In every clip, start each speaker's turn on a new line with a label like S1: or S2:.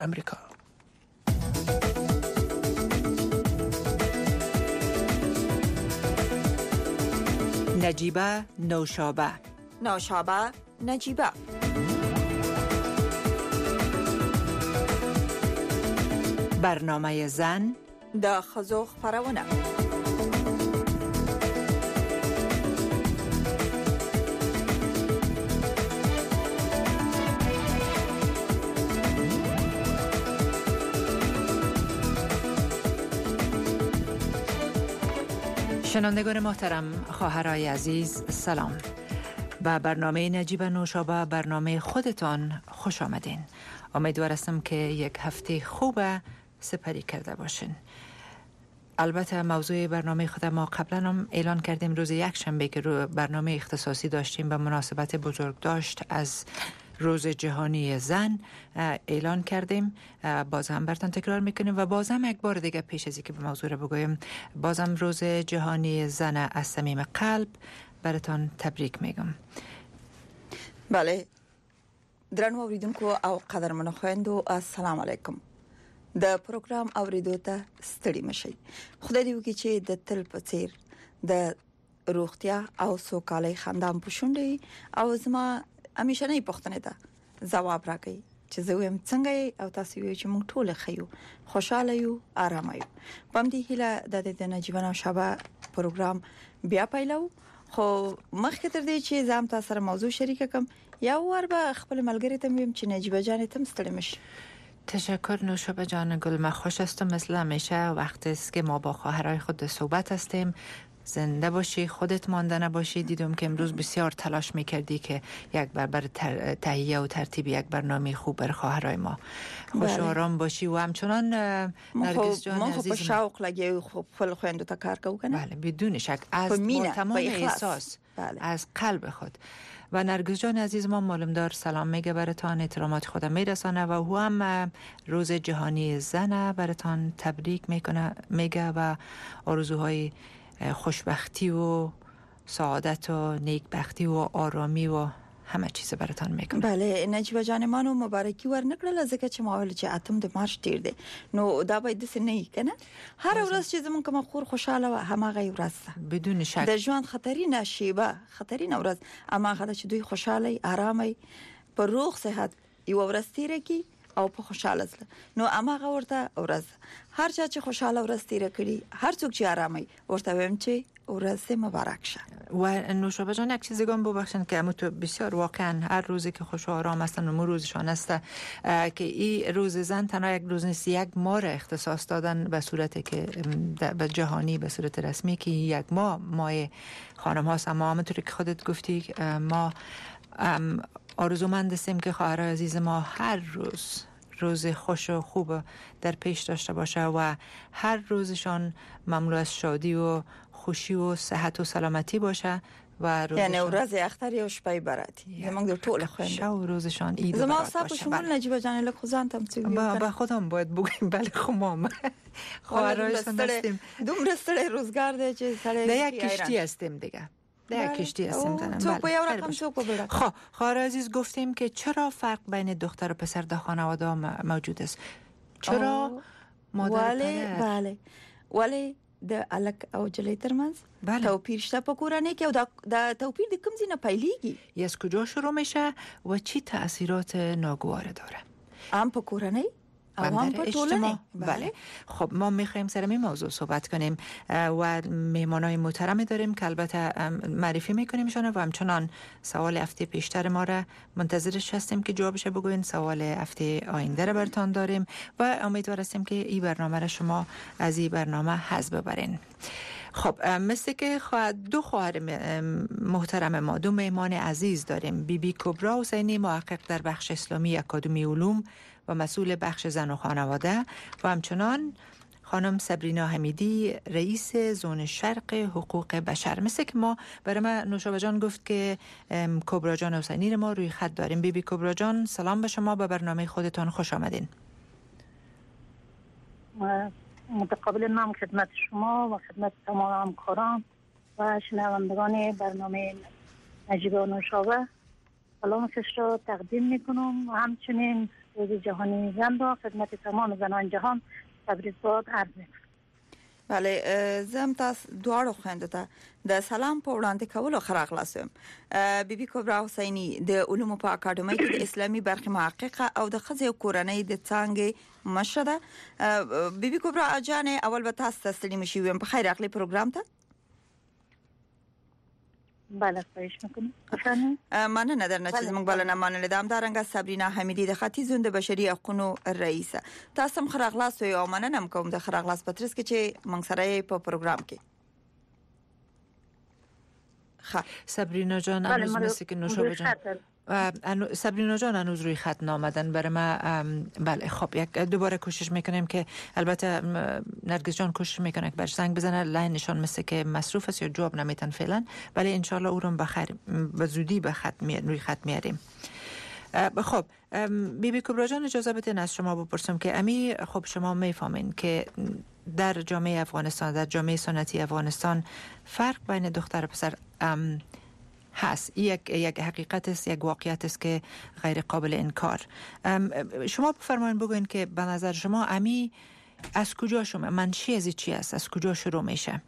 S1: امریکا.
S2: نجیبه نوشابه،
S3: نوشابه نجیبه.
S2: برنامه زن
S3: د ښځو خپرونه.
S2: شنوندگان محترم، خواهرای عزیز، سلام. به برنامه نجیبه نوشابه، برنامه خودتان خوش آمدین. امیدوار هستم که یک هفته خوب سپری کرده باشین. البته موضوع برنامه خود ما قبلا هم اعلان کردیم، روز یک شنبه که برنامه اختصاصی داشتیم به مناسبت بزرگداشت از روز جهانی زن اعلان کردیم. باز هم براتون تکرار میکنیم و باز هم یک بار دیگه پیش از اینکه به موضوع رو بگویم، باز هم روز جهانی زن از صمیم قلب براتون تبریک میگم.
S3: بله، درنو اوریدونکو او قدرمنو خويندو، السلام علیکم. د پروګرام اوریدو ته ستړي مشي. خدای دې وکړي چې د تل په څیر د روغتیا او سوکالۍ خاندان پښونډي او زما همیشه نه پښتنه ده جواب راکړي چې زه ويم څنګه او تاسو ویو چې موږ ټول خيو، خوشاله یو، آرام یو. پم دې هله د نجیبه نوشابه پروګرام بیا پیلو. خو مخکې تر دې چې زم تاسو سره موضوع شریک کوم، یا ور به خپل ملګری ته ویم چې نجیبه جان تم ستړي مشي.
S2: تشکر نوشابه جان گل. من خوش هستم مثل همیشه. وقتی است که ما با خواهرای خود صحبت هستیم. زنده باشی، خودت مانده نباشی. دیدم که امروز بسیار تلاش میکردی که یک بر تهیه و ترتیب یک برنامه خوب بر خواهرای ما خوش و آرام باشی و همچنان نرگس جان عزیز
S3: ما شوق لگی خوب خپل خويندو ته کار کوو کنه.
S2: بله، بدون شک، از تمام احساس، از قلب خود. و نرگس جان عزیز ما معلومدار سلام میگه براتان، احترامات خودم میرسانه و او هم روز جهانی زن براتان تبریک میگه و آرزوهای خوشبختی و سعادت و نیکبختی و آرامی و همه چیز براتان میکنه.
S3: بله، نجیبه جان مانو مبارکی ورنکړل ځکه چې ماول چې اتم د مارچ تیر دی، نو دا باید څه نه کنه. هر ورځ چې زمون کوم خور خوشاله و همغه ورځ
S2: بدون شک
S3: د ژوند خطرینه شیبه، خطرینه ورځ اما غل چې دوی خوشاله آرامي په روغ صحت یو ورځ تیر کی او په خوشاله زله. نو اماغه ورته ورځ هر چا چې خوشاله ورځ تیر کړي، هر څوک چې آرامي ورته ویم چې ورځ مبارک شه.
S2: و نوشابه جان یک چیزی گم ببخشن که امو تو بسیار واقعا هر روزی که خوش و آرام هستن و روزشان است که این روز زن تنها یک روز نیست، یک ماه اختصاص دادن به صورت که به جهانی به صورت رسمی که یک ماه خانم هاست. اما همونطوری که خودت گفتی ما آرزومند هستیم که خواهرای عزیز ما هر روز خوش و خوب در پیش داشته باشه و هر روزشان مملو از شادی و خوشی و صحت و سلامتی باشه و
S3: یعنی ورځ اختر یو شپه براتی زمونږ د ټوله خويند
S2: شو روزشان عید
S3: زما صاحب شمول نجیبه جان له خدان تم څه
S2: با خودم باید بگیم. بله خمام خواهرایشان هستیم،
S3: دومره ستړي روزگار دی چې سړی
S2: یک کشتی هستیم دیگه، یک کشتی هستیم زنم.
S3: تو په یو رقم څوک وبره.
S2: خب خواهر عزیز گفتیم که چرا فرق بین دختر و پسر در خانواده موجود است؟ چرا مادر پدر؟
S3: بله ولی د الک او جلی ترمنځ توپیر شته په کورنۍ کې، او دا توپیر د کوم ځای نه پیلېږي؟
S2: از کجا شروع میشه و چی تأثیرات ناگوار داره؟
S3: هم په کورنۍ او هم په ټولنه.
S2: بله. خب ما میخوایم سر این موضوع صحبت کنیم و مهمانای محترمی داریم که البته معرفی میکنیمشون و همچنان سوال هفته پیشتر ما را منتظرش هستیم که جوابش بگوین. سوال هفته آینده را براتون داریم و امیدوار هستیم که این برنامه را شما از این برنامه حظ ببرین. خب مثل که دو خواهر محترم ما، دو مهمان عزیز داریم. بی کبرا حسینی، محقق در بخش اسلامی اکادمی علوم و مسئول بخش زن و خانواده، و همچنان خانم صبرینا حمیدی، رئیس زون شرق حقوق بشر. مثل که ما برای من نوشابه جان گفت که کبرا جان حسینی ما روی خط داریم. بی کبرا جان سلام به شما، به برنامه خودتان خوش آمدین.
S4: متقابل نام خدمت شما و خدمت تمام همکاران و شنوندگان برنامه نجیبه نوشابه سلام خش را تقدیم میکنم و همچنین روز جهانی زن را خدمت تمام زنان جهان تبریکات عرض می‌کنم.
S3: بله، زم تاسو دواړو خويندو ته د سلام په وړاندې کولو خراغلاسم. بیبي کبرا حسینی د علومو په اکاډمۍ کې د اسلامي برخې محققه او د خزې او کورنۍ د څانګې مشره. بیبي کبرا اجانه اول به تاسو تسلیم شي ويم په خیر اخلي پروګرام ته.
S4: بله خواهش میکنم.
S3: مننه درنه چې موږ بلنه منل د همدارنګه صبرینا حمیدی د ختیځوند بشري حقوقو رئیسه. تاسو هم خراغلاس او مننه کوم د خراغلاس پترس کې چې موږ سره په پروګرام کې.
S2: صبرینا جان هنوز مثل که نوشابه جان صبرینا جان هنوز روی خط نامدن برای ما. بله خب یک دوباره کوشش میکنیم که البته نرگس جان کوشش میکنه که برش زنگ بزنه، لاینشان مثل که مصروف است یا جواب نمیتن فعلا، ولی انشالله او رو بخیر به زودی به خط روی خط میاریم. خب بیبی کبرا جان اجازه بدین از شما بپرسم که امی خب شما میفهمین که در جامعه افغانستان، در جامعه سنتی افغانستان فرق بین دختر و پسر هست. یک حقیقت است، یک واقعیت است که غیر قابل انکار. شما بفرمایید بگوین که به نظر شما امی از کجا شما منشی از چی است؟ از کجا شروع میشه؟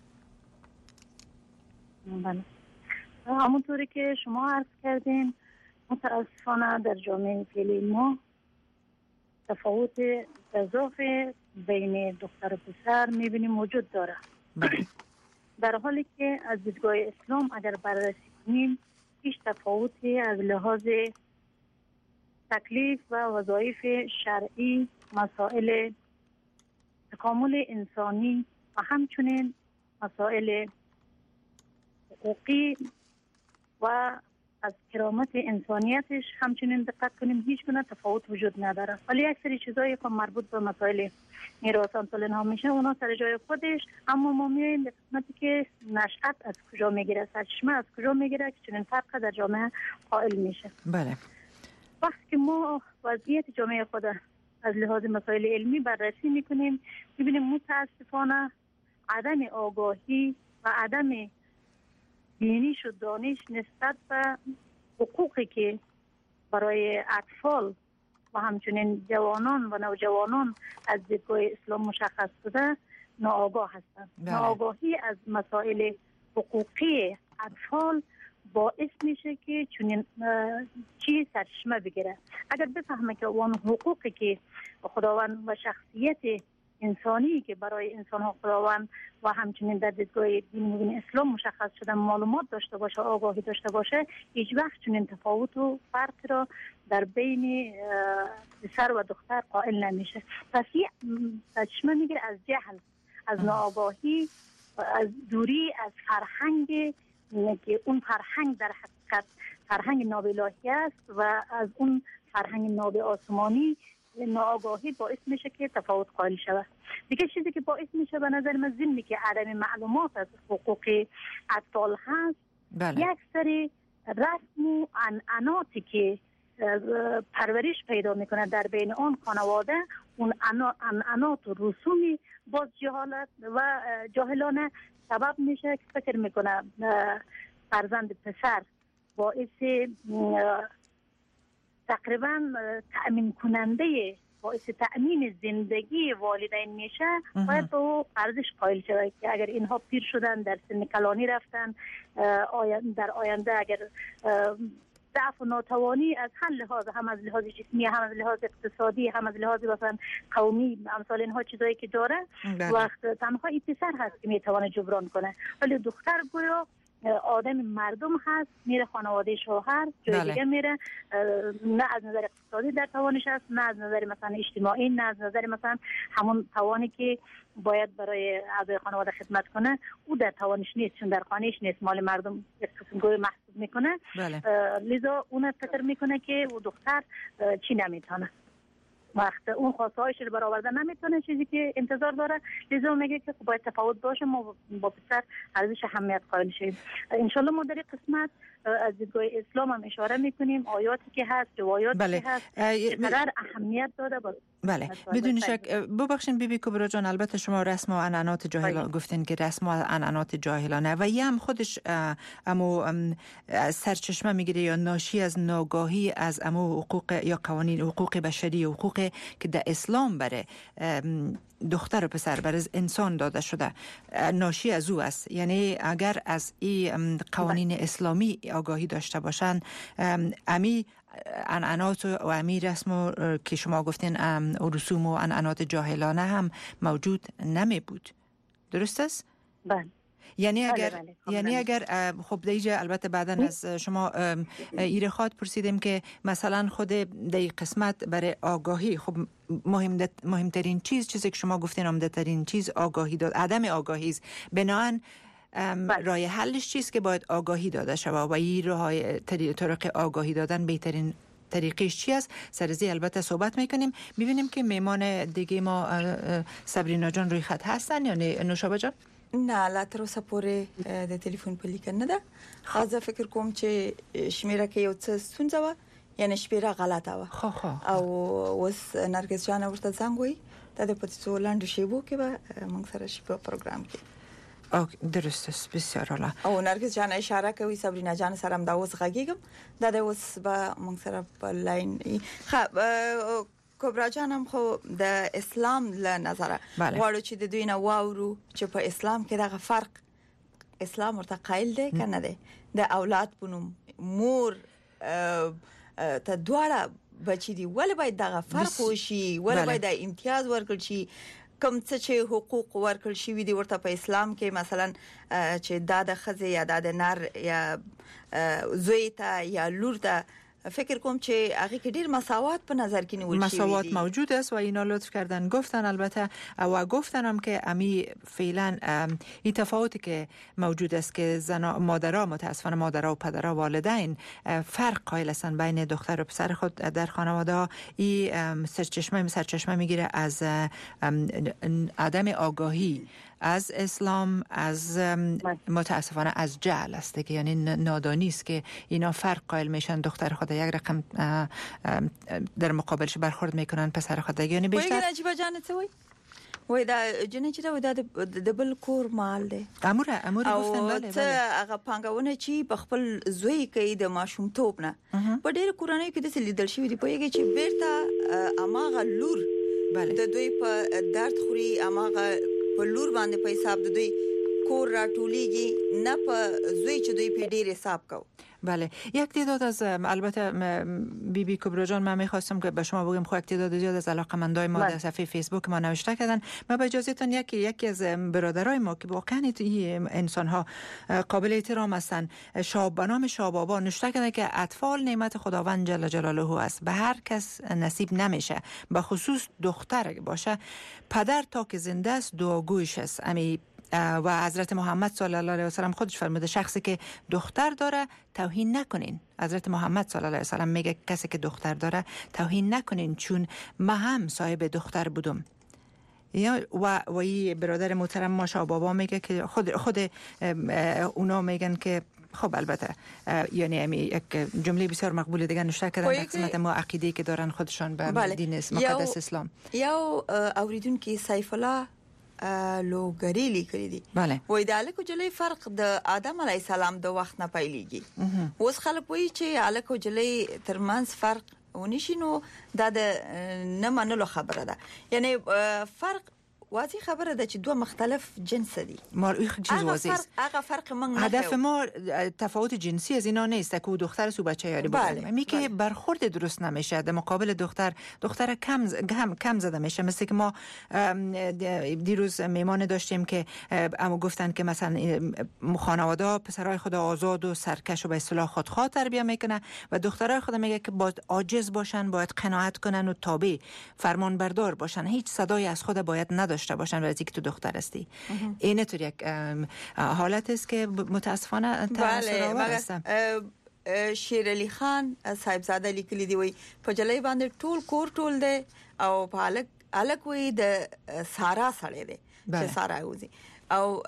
S4: بله، همونطوری که شما عرض کردین متاسفانه در جامعه فعلی ما تفاوت گزاف بین دختر و پسر میبینیم وجود داره. در حالی که از دیدگاه اسلام اگر بررسی کنیم هیچ تفاوتی از لحاظ تکلیف و وظایف شرعی، مسائل تکامل انسانی و همچنین مسائل حقوقی و از کرامت انسانیتش همچنین دقت کنیم هیچ گونه تفاوت وجود نداره. ولی یک سری چیزایی که مربوط به مسائل میراث امثال اینها میشه اونا سر جای خودش، اما ما میایم به قسمتی که نشأت از کجا میگیره، سرچشمه از کجا میگیره که چنین فرق در جامعه قائل میشه.
S2: بله،
S4: وقتی که ما وضعیت جامعه خود از لحاظ مسائل علمی بررسی میکنیم میبینیم متاسفانه عدم آگاهی و عدم بینش و دانش نسبت به حقوقی که برای اطفال و همچنین جوانان و نوجوانان از دیدگاه اسلام مشخص شده ناآگاه هستند. ناآگاهی از مسائل حقوقی اطفال باعث میشه که چنین چیز سرچشمه بگیره. اگر بفهمه که اون حقوقی که خداوند و شخصیت انسانی که برای انسان ها خداوند و همچنین در دیدگاه دین اسلام مشخص شده معلومات داشته باشه، آگاهی داشته باشه، هیچ وقت چنین تفاوت و فرق را در بین پسر و دختر قائل نمیشه. پس یه سرچشمه میگیره از جهل، از ناآگاهی، از دوری از فرهنگ که اون فرهنگ در حقیقت فرهنگ ناب الهی است و از اون فرهنگ ناب آسمانی ناآگاهی باعث میشه که تفاوت قائل شود. دیگه چیزی که باعث میشه به نظر من ضمن که عدم معلومات از حقوق اطفال هست، یک سری رسم و عنعناتی که پرورش پیدا میکنه در بین آن خانواده، اون عنعنات و رسومی باز جهالت و جاهلانه سبب میشه که فکر میکنه فرزند پسر باعث تقریبا تأمین کننده، باعث تأمین زندگی والدین میشه، باید به ارزش قائل شود که اگر اینها پیر شدن، در سن کلانی رفتن، در آینده اگر ضعف و ناتوانی از هر لحاظ، هم از لحاظ جسمی، هم از لحاظ اقتصادی، هم از لحاظ مثلا قومی، امثال اینها چیزایی که داره، وقت تنها این پسر هست که میتونه جبران کنه. ولی دختر گویا آدم مردم هست، میره خانواده شوهر، جای دیگه میره، نه از نظر اقتصادی در توانش هست، نه از نظر مثلا اجتماعی، نه از نظر مثلا همون توانی که باید برای اعضای خانواده خدمت کنه او در توانش نیست، چون در خانهش نیست، مال مردم قسم گوی محسوب میکنه. لذا اون فکر میکنه که او دختر چی نمیتونه، وقت اون خواستهایش رو برآورده نمیتونه، چیزی که انتظار داره، لذا میگه که باید تفاوت باشه، ما با پسر ارزش اهمیت قائل شیم. انشالله ما در قسمت از دیدگاه اسلام هم اشاره میکنیم، آیاتی که هست، روایاتی که هست چقدر اهمیت داده
S2: بله بدون شک. ببخشید بیبی کبرا جان، البته شما رسم و عنعنات جاهلانه گفتین که رسم و عنعنات جاهلانه و یه هم خودش امو سرچشمه میگیره یا ناشی از ناگاهی از امو حقوق یا قوانین حقوق بشری و حقوق که در اسلام بره دختر و پسر بر انسان داده شده ناشی از او است. یعنی اگر از این قوانین اسلامی آگاهی داشته باشن امی عنعنات و امی رسم که شما گفتین رسوم و عنعنات جاهلانه هم موجود نمی بود. درست است؟
S4: بله.
S2: یعنی اگر خب دیگه البته بعداً از شما ایره خواد پرسیدیم که مثلا خود در قسمت برای آگاهی خب مهمترین چیزی که شما گفتین عمده‌ترین چیز آگاهی داد، عدم آگاهی است. بنابراین راه حلش چیست که باید آگاهی داده شود و این راه طریق آگاهی دادن بهترین طریقش چی است؟ سرزی البته صحبت میکنیم. ببینیم که میمان دیگه ما صبرینا جان روی خط هستن یا نه نوشابه جان؟
S3: نه لا تر اوسه پورې د ټلیفون په لیکن نه ده. خاصه فکر کوم چې شمیره کې یو څه ستونزه و، یعنی شمیره غلطه و او اوس نرګس جان ورته څنګه وي دا د پټسو لاندې شی وو کې به موږ سره شي په پروګرام کې.
S2: درست است، بسیار عالی.
S3: او نرګس جان اشاره کوي صبرینا جان سره هم دا اوس غږیږم دا د اوس به موږ سره په لاین کبرا جانم خو د اسلام له نظره غواړو چې د دوی نه واورو چې په اسلام کې دغه فرق اسلام ورته قایل دی کنه دی د اولاد پونم مور ته دواړه بچی دی ولې باید دغه فرق وشي، ولې باید د امتیاز ورکړ شي، کوم څه چې حقوق ورکړ شي دی ورته په اسلام کې مثلا چې د خزه یا د نر یا زوی ته یا لور ته فکر کوم چې هغه کې ډیر مساوات په نظر کې نیول شوی
S2: مساوات موجود است و اینا لطف کردن گفتن البته و گفتنم که امی فعلا این تفاوتی که موجود است که زنا مادرها متاسفانه مادرها و پدرها والدین فرق قائل هستند بین دختر و پسر خود در خانواده ها. این سرچشمه میگیره از عدم آگاهی از اسلام، از متاسفانه از جهل است که یعنی نادانی است که اینا فرق قائل میشن، دختر خود یک رقم در مقابلش برخورد میکنن پسر خود یعنی بیشتر
S3: وایي عجیب جانت وای دا جنې چې دا د بل کور مال دی
S2: امور گفتن بله
S3: ته هغه پنګونه چې په خپل زوی کې د ماشومتوب نه په ډېر کورنۍ کې د لیدل شوی دی پوهیږي چې بیرته اماغه لور
S2: بله
S3: د دوی په درد خوري، اماغه په لور باندې په حساب د دوی کور راټولېږي نه په زوی چې دوی په ډېر حساب کو.
S2: بله یک تعداد از البته بیبی کبرا جان من می‌خواستم که به شما بگم خب یک تعداد زیاد از علاقه‌مندای ما در صفحه فیسبوک ما نوشته کردن. ما به اجازهتون یکی از برادرای ما که واقعا این انسان‌ها قابل احترام هستن به نام شابابا نوشته کردن که اطفال نعمت خداوند جل جلاله است، به هر کس نصیب نمیشه، به خصوص دختر باشه پدر تا که زنده است دعاگویش است. و حضرت محمد صلی الله علیه و سلم خودش فرموده شخصی که دختر داره توهین نکنین. حضرت محمد صلی الله علیه و سلم میگه کسی که دختر داره توهین نکنین چون من هم صاحب دختر بودم. و این برادر محترم ما شابابا میگه که خود اونا میگن که خب البته یعنی یک جمله بسیار مقبول دیگه نوشته کردن در قسمت ما عقیده‌ای که دارن خودشان به دین مقدس اسلام.
S3: یا اوریدونکو سیف الله لوګری لیکلي دي وای د الکو جلې فرق د آدم علی السلام د وخت نه پیلېږي. اوس خلک وایي چې الکو جلې ترمنځ فرق ونشي نو دا د نه منلو خبره ده، یعنی فرق واضح خبره ده چې دوه مختلف جنس دي.
S2: ما چیز واضح است.
S3: هغه فرق من نه
S2: هدف ما تفاوت جنسی از اینا نیست که دختر سو بچه یاری بودن. میگه برخورد درست نمیشه در مقابل دختر کم زده میشه. مثل که ما دیروز میمان داشتیم که اما گفتن که مثلا خانواده پسرای خود آزاد و سرکش و به اصطلاح خودخواه تربیت میکنه و دخترای خود میگه که باید عاجز باشن، باید قناعت کنن و تابع فرمان بردار باشن، هیچ صدایی از خود باید نداشته باشن وقتی که تو دختر هستی. این طور یک حالت است که متاسفانه تاثیرآور است.
S3: شیر علی خان صاحبزاده لیکلی دی وی په جلای باندې ټول کور ټول دی او په الک وی د سارا سړی دی چې سارا وزي او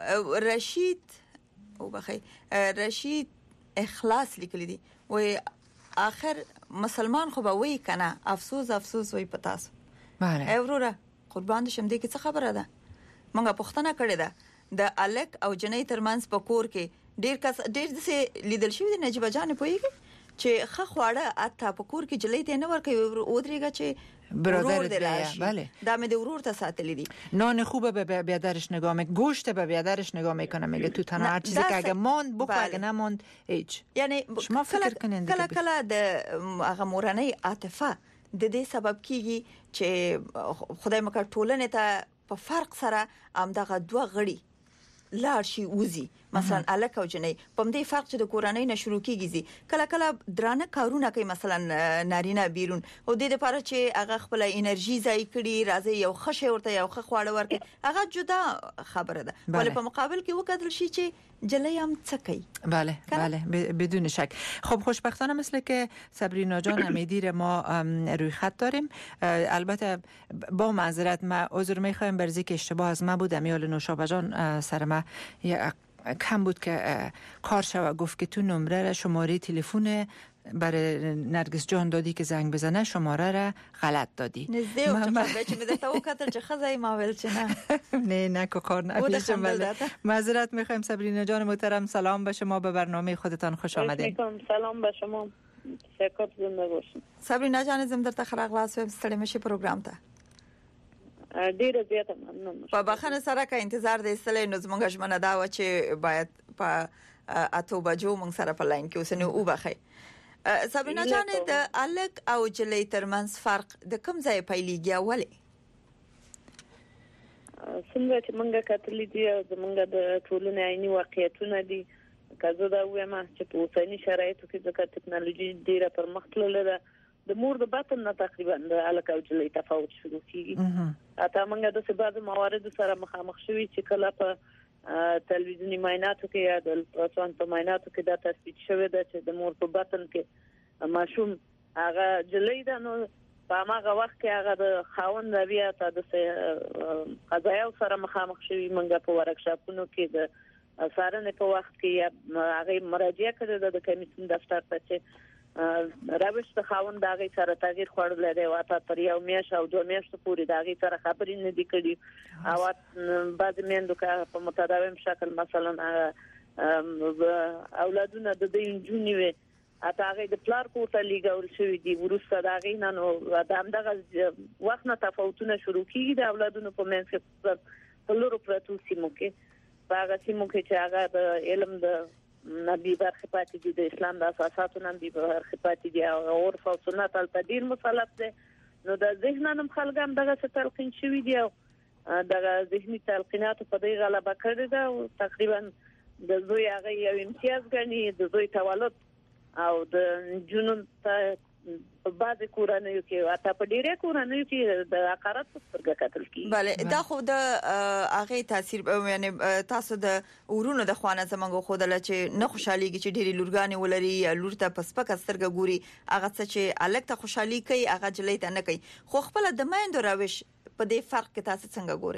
S3: رشید اخلاص لیکلی دی وی اخر مسلمان خو به وی کنه افسوس وی پتاس
S2: بله
S3: وروره قربان شم دې کې څه خبره ده مونږه پښتنه کړې ده د الک او جنۍ ترمنځ په کور کې ډېر څه لیدل شوی د نجيبه جان پويږي چې خه خواړه اته په کور کې جلې ته نه ورکوي او درېګه چې
S2: برادر دی بله
S3: دا مې د ورور ته ساتلې دي
S2: نان خوبه به بیادرش نگاه میکنه گوشت به بیادرش نگاه میکنه میگه تو تنها هر چیزی که اگه ماند بخور اگه نماند هیچ
S3: یعنی
S2: شما فکر کنین
S3: کله د هغه مورنۍ عاطفه د دې سبب کیږي چې خدای مکه ټولنه ته په فرق سره امدغه دوه غړي لاړ شي وزي مثلا الک او جنۍ په دې فرق چې د کورنۍ نشرو کیږي کله کله درانه کارونه کوي مثلا نارینه بیرون او د دې لپاره چې هغه خپل انرژي ځای کړي راځي یو خشه ورته یو خواړه ورکړي هغه جدا خبره ده ولې په مقابل کې وکړل شي چې جلای هم څه کوي
S2: بله بدون شک خب خوشبختانه مثل که صبرینا جان امیدیر ما روی خط داریم البته با معذرت ما عذر میخوایم برزی که اشتباه از ما بود امیال نوشابه جان سر ما کم بود که کار شو گفت که تو نمره را شماره تلفن برای نرگس جان دادی که زنگ بزنه شماره را غلط دادی
S3: نزده و چه میده تا او کتر چه خزای ماول چه نه
S2: نه که کار نبیشم معذرت میخوایم صبرینا جان محترم سلام به شما به برنامه خودتان خوش آمدین
S1: سلام به شما سکت زنده باشین
S3: صبرینا جان زم در تخرق واسه استړی مشي پروګرام ته
S1: ډیره زیاته مننه
S3: په بخښنه سره که انتظار دې استلې نو زموږ ژمنه دا و چې باید په اته بجو موږ سره په لاین کې اوسنه او بخې صبرینا جان د الک او جلې ترمنځ فرق د کوم ځای پیلېږي ولې
S1: څنګه چې موږ کتلې دي زموږ د ټولنې عیني واقعیتونه دي کله دا وایم چې په اوسنی شرایطو کې د ټکنالوژي ډیره پرمختللې ده د مور د باطن نه تقریبا د الک او جلې تفاوت شروع کیږي اته موږ د سبا موارد سره مخامخ شوي چې کله په تلویزیونی معایناتو کې یا د پرسوان په معایناتو کې دا تثبیت شوی دی چې د مور په باطن کې ماشوم هغه جلې ده نو په هغه وخت کې هغه د خاوند بیا ته د قضایا سره مخامخ شوي موږ په ورکشاپونو کې د سارنې په وخت کې هغه مراجعه کړې د کمیسیون دفتر ته چې راوښ د خاوند دغه سره تغییر خوړل دی واته پر یو میاش او دوه میاشتې پورې دغه سره خبرې نه دي کړې او بعض میندو که په متداوم شکل مثلا اولادونه د دې جونی وي اته هغه د پلار کوټه لیګول شوې دي ورسته دغه نه نو د همدغه وخت نه تفاوتونه شروع کیږي د اولادونو په منځ کې په لورو پرتو سیمو کې هغه سیمو کې چې هغه د علم د نبی برخه پاتې دي د اسلام د اساساتو نبی برخه پاتې دي او عرف او سنت التدیر مسلط دي نو د ذهنانم خلګم دغه څه تلقین شوی دی او دغه ذهني تلقینات په دې غلبه کړی دا او تقریبا د زوی هغه یو امتیاز غني د زوی تولد او د جنون ته په بعض کورانیو کې اته په ډیره کورانیو کې د عقارت څخه کتل کی
S3: bale دا خو د هغه تاثیر یعنی تاسو د ورونو د خوانه زمنګ خو د چې نه خوشحاليږي چې ډیری لورګانې ولري یا لور ته پسپک سترګه ګوري هغه څه چې الک ته خوشحالي کوي هغه جلې ته نه کوي خو خپل د مایندو راوش په دې فرق کې تاسو څنګه ګوري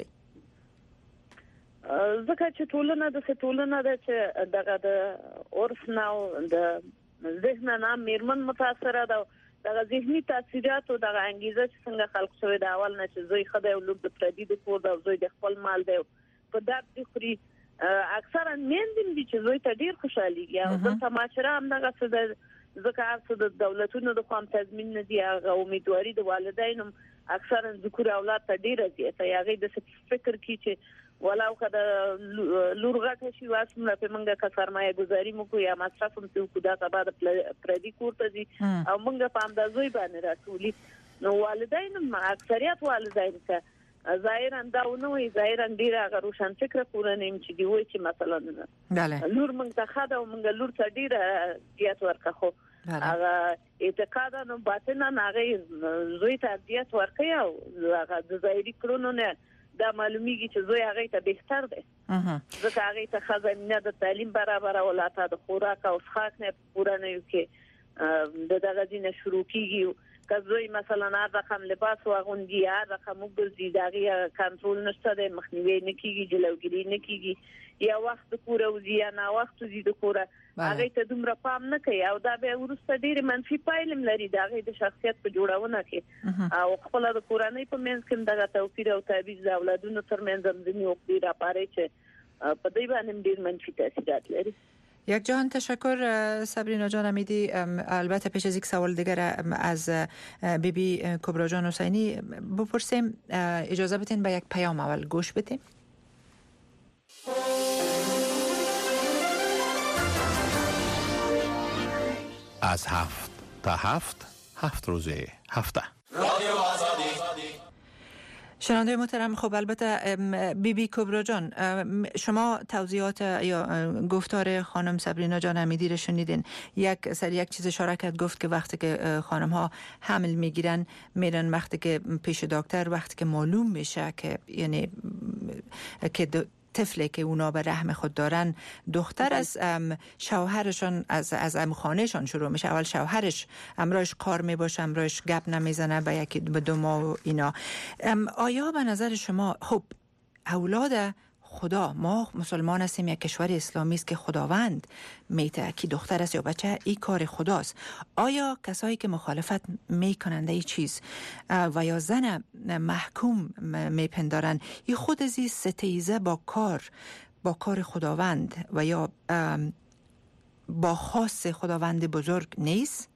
S1: ځکه چې ټولنه د چې دغه د عرف نو د ذهن نه میرمن متاثره ده دغه ذهني تاثیرات او دغه انګیزه چې څنګه خلق شوی د اول نه چې زوی خدای او لور د پردي د کور د زوی د خپل مال دی په درد دي خوري اکثرا میندم دي چې زوی ته ډیر خوشحالي او د تماشره هم دغه څه ذکر د دولتونو د قوم تضمین نه دی او امیدواري د والدینو اکثرا ذکر اولاد ته ډیر زیاته یغې د فکر کی چې ولو کده لور غټه شي واسمه په منګه کا سرمایه گذاري مو کو یا مصرف هم کو دا سبا د پردي کوټه دي او منګه په اندازوي باندې راټولي نو والدین اکثریت والدین ته ظاهرا دا نو ظاهرا ډیر هغه روشن فکر کورنیم چې دی وای چې مثلا لور منګه ته خاده او منګه لور ته ډیر زیات ورکه خو هغه اعتقاد نو باطن نه هغه زوی ته زیات ورکه او هغه د ظاهري کړونو نه دا معلومیږي چې زوی هغه ته بهتر دی ځکه هغه ته خزانه د تعلیم برابر ولاته د خوراک او څښاک نه پوره نه یو کې د دغه دینه شروع کیږي کزوی مثلا هر رقم لباس واغوندی، هر رقم وګرځي دغه کنټرول نشته د مخنیوي نکېږي، جلوګیری نکېږي، یا وخت کور او یا نه وخت زی د کور هغه ته دومره پام نه کوي او دا به ورسته ډیر منفي پایلم لري دغه د شخصیت په جوړونه کې او خپل د کورنۍ په منځ کې دغه توپیر او تبعیض د اولادونو ترمنځ زمینی او پیرا پاره چې په دې باندې ډیر منفي تاثیرات لري.
S2: یک جهان تشکر صبرینا جان امیدی. البته پیش از یک سوال دیگر از بیبی کبرا جان حسینی بپرسیم، اجازه بدین به یک پیام اول گوش بدیم.
S5: از 7 تا 7 روز هفته
S2: رادیو آزادی. شنونده محترم، خب البته بیبی کبرا جان، شما توضیحات یا گفتار خانم صبرینا جان امیدی رو شنیدین. یک چیز اشاره کرد، گفت که وقتی که خانم ها حمل میگیرن میرن وقتی که پیش دکتر، وقتی که معلوم میشه که یعنی که طفلی که اونا به رحم خود دارن دختر از شوهرشان از خانهشان شروع میشه. اول شوهرش امراش کار میباشه، امراش گپ نمیزنه به 2 ماه و اینا. آیا به نظر شما خب اولاد خدا، ما مسلمان هستیم، یک کشور اسلامی است که خداوند میته که دختر است یا بچه این کار خداست، آیا کسایی که مخالفت میکنند این چیز و یا زن محکوم میپندارن این خود از این ستیزه با کار خداوند و یا با خاص خداوند بزرگ نیست؟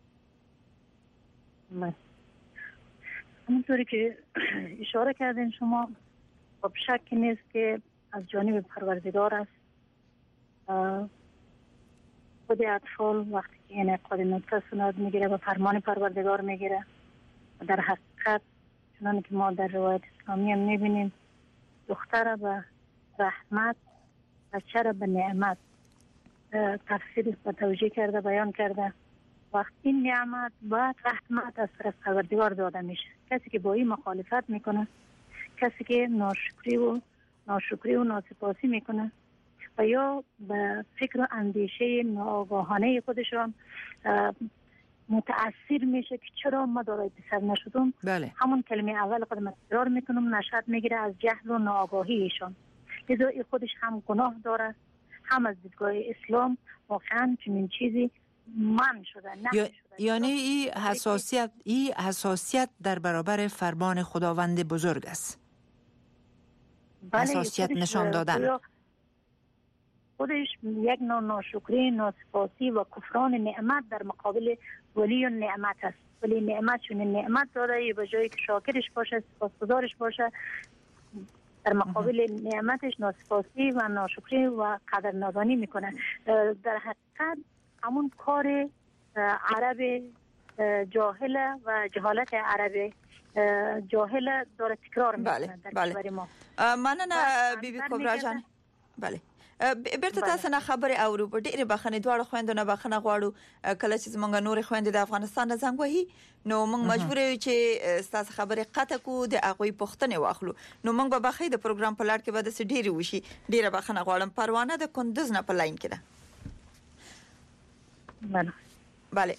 S4: همونطوری که اشاره کردین شما، خب شک نیست که از جانب پروردگار است. خود اطفال وقتی که این انعقاد نطفه سناد میگیره و فرمان پروردگار میگیره و در حقیقت چنانه که ما در روایت اسلامی هم میبینیم دختر به رحمت و بچه به نعمت تفسیر و توجیه کرده، بیان کرده. وقتی این نعمت و رحمت از طرف پروردگار داده میشه، کسی که با این مخالفت میکنه، کسی که ناشکری و ناسپاسی میکنه و یا به فکر و اندیشه ناآگاهانه خودشان متأثر میشه که چرا ما دارای پسر نشدم،
S2: بله.
S4: همون کلمه اول خودم تکرار میکنم، نشأت میگیره از جهل و ناآگاهی ایشان. لذا این خودش هم گناه داره، هم از دیدگاه اسلام واقعا چنین چیزی من شده،
S2: یعنی این حساسیت در برابر فرمان خداوند بزرگ است.
S4: بله،
S2: حساسیت نشان دادن
S4: خودش یک نوع ناشکری، ناسپاسی و کفران نعمت در مقابل ولی نعمت است. ولی نعمت چون نعمت داره، به جایی که شاکرش باشه، سپاسگزارش باشه، در مقابل نعمتش ناسپاسی و ناشکری و قدرنادانی میکنه. در حقیقت همون کار عرب جاهل و جهالت عرب جاهل داره تکرار میکنه در کشور ما.
S3: مننه بیبی کبرا جان. بله، بیرته تاسو نه خبرې اورو په ډېرې بخښنې دواړو خويندو نه بخښنه غواړو. کله چې زمونږ نور خويندې د افغانستان نه زنګ وهي نو موږ مجبور یو چې تاسو خبرې قطع کو، د هغوی پوښتنې واخلو. نو موږ به بخښي د پروګرام په لړ کې به د ډېرې وشي. ډېره بخښنه غواړم. پروانه د کندوز نه په لاین کې ده. بله.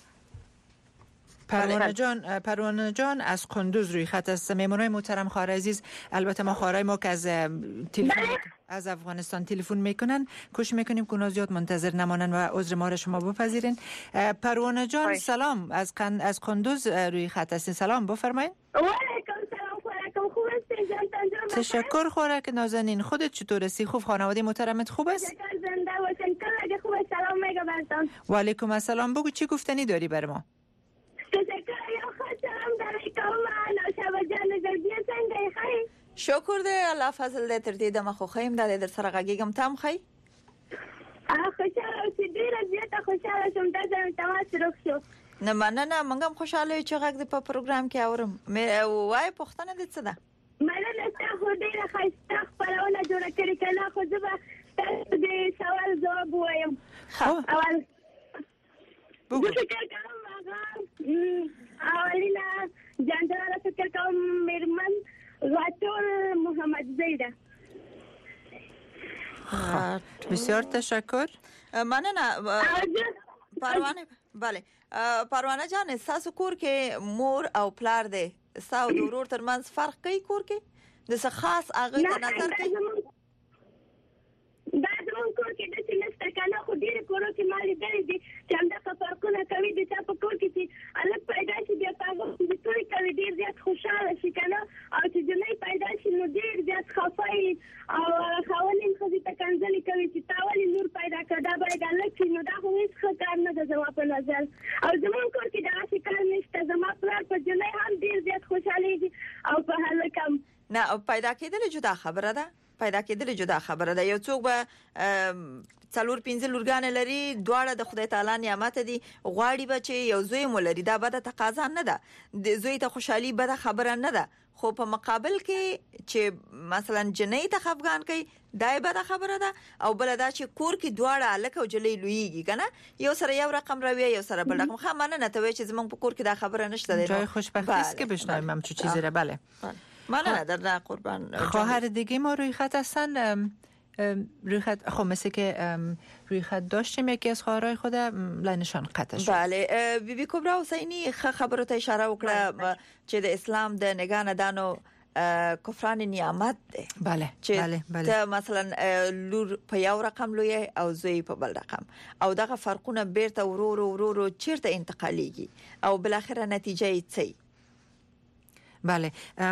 S2: پروانه جان از کندوز روی خط است. میمونای محترم خواهر عزیز، البته ما خواهرای ما که از افغانستان تلفن میکنن کوشش میکنیم که اونا زیاد منتظر نمانن و عذر ما را شما بپذیرین. پروانه جان سلام، از کندوز روی خط هستین. سلام بفرمایید.
S6: و علیکم سلام. خوراکم خوب است؟
S2: تشکر خوراک نازنین. خودت چطور هستی؟ خوب؟ خانواده محترمت خوب است؟
S6: زنده باشین. کلا خوب. سلام میگم براتون.
S2: و علیکم السلام. بگو چی گفتنی داری بر ما؟
S3: شکر دی، الله فضل دی. تر دې دمه خو خیم د در سره غږیږم تام خی.
S6: خوشاله اوسې، ډېره زیاته خوشاله شوم دا ځل تماس روغ شو.
S3: نه مننه، موږ هم خوشاله یو چې غږ دې په پروګرام کې اورم. وای پوښتنه دې څه ده؟
S6: مننه، تا خو ډېره ښایسته خپرونه جوړه کړې که نه، خو زه به تاسو د سوال ځواب ووایم. اول زه فکر کوم هغه اولینه جانداره فکر کوم میرمن غاټول محمد زیده.
S2: بسیار تشکر.
S3: مننه پروانه. بله، پروانه جان تاسو کور کې مور او پلار دی تاسو د ورور ترمنځ فرق کوي کور کې د څه خاص هغه ته نظر کوي
S6: دا زمون کور کې د سیمستر کنه خو ډیره کورو کې مالي درې دي چې همدا فرقونه کوي د چا په کور کې چې الګ پیدا شي بیا تاسو د ټول کوي ډیر زیات خوشاله شي کنه او چې جنې پیدا شي نو ډیر زیات خفای او خاونین خو دې تکنځلې کوي چې تاولې نور پیدا کړه باید الګ نو دا خو هیڅ کار نه د جواب په نظر او زمون کور کې دا څه کار نشته زما پلار په جنې هم ډیر زیات خوشاله دي او په هله کم
S3: نه پیدا کېدل جدا خبره ده پیدا کېدل جدا خبره ده یو څوک به څلور پنځه لورګان لري دواړه د خدای تعالی نعمت دي غواړي به چې یو زوی مولري دا به د تقاضا نه ده د زوی ته خوشحالي به د خبره نه ده خو په مقابل کې چې مثلا جنې ته خفغان کوي دای به د خبره ده او بل دا چې کور کې دواړه الک او جلې لویږي کنه یو سره یو رقم راوي یو سره بل رقم خمانه نه ته چې زمونږ په کور کې دا خبره نشته ده
S2: جای خوشبختی است که بشنویم هم چه چیزی را بله
S3: من نه قربان
S2: خواهر دیگه ما روی خط هستن روی خط خب مثل که روی خط داشتیم یکی از خواهرای خود لینشان قطع شد
S3: بله بی کبرا حسینی خبرو ته اشاره وکړه چې د اسلام د نگاه ندانو کفران نعمت ده
S2: بله
S3: چې ته مثلا لور په یو رقم لوی او زوی په بل رقم او دغه فرقونه بیرته ورو چیرته انتقالیږي او بل اخره نتیجه یې څه
S2: بله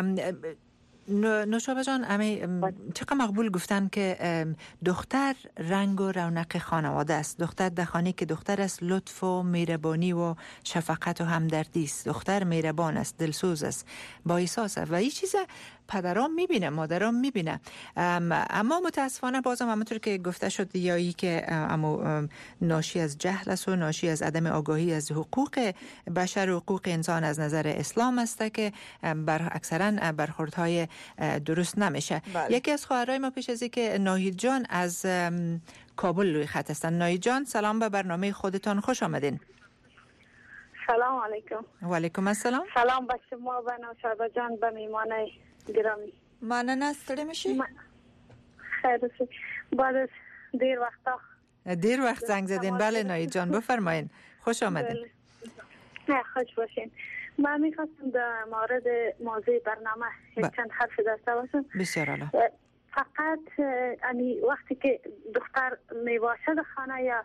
S2: نوشابه جان چقدر مقبول گفتن که دختر رنگ و رونق خانواده است دختر در خانه که دختر است لطف و مهربانی و شفقت و همدردی است دختر مهربان است دلسوز است با احساس است و این چیز پدرام میبینه مادرام میبینه اما متاسفانه بازم همونطور که گفته شد یا ای که ناشی از جهل است و ناشی از عدم آگاهی از حقوق بشر و حقوق انسان از نظر اسلام است که اکثرا برخوردهای درست نمیشه یکی از خواهرای ما پیش از این که ناهید جان از کابل روی خط هستن ناهید جان سلام به برنامه خودتان خوش آمدین
S7: سلام علیکم
S2: و علیکم السلام
S7: سلام به شما و نوشابه جان به میمانه گرامی
S3: مننه ستړي مشي
S7: خیر اوسې بعد از
S2: دیر وقت زنگ زدین بله ناهید جان بفرمایین خوش آمدین
S7: نه خوش باشین من میخواستم در مورد موضوع برنامه چند حرف داشته باشم
S2: بسیار عالی
S7: فقط وقتی که دختر میباشه در خانه یا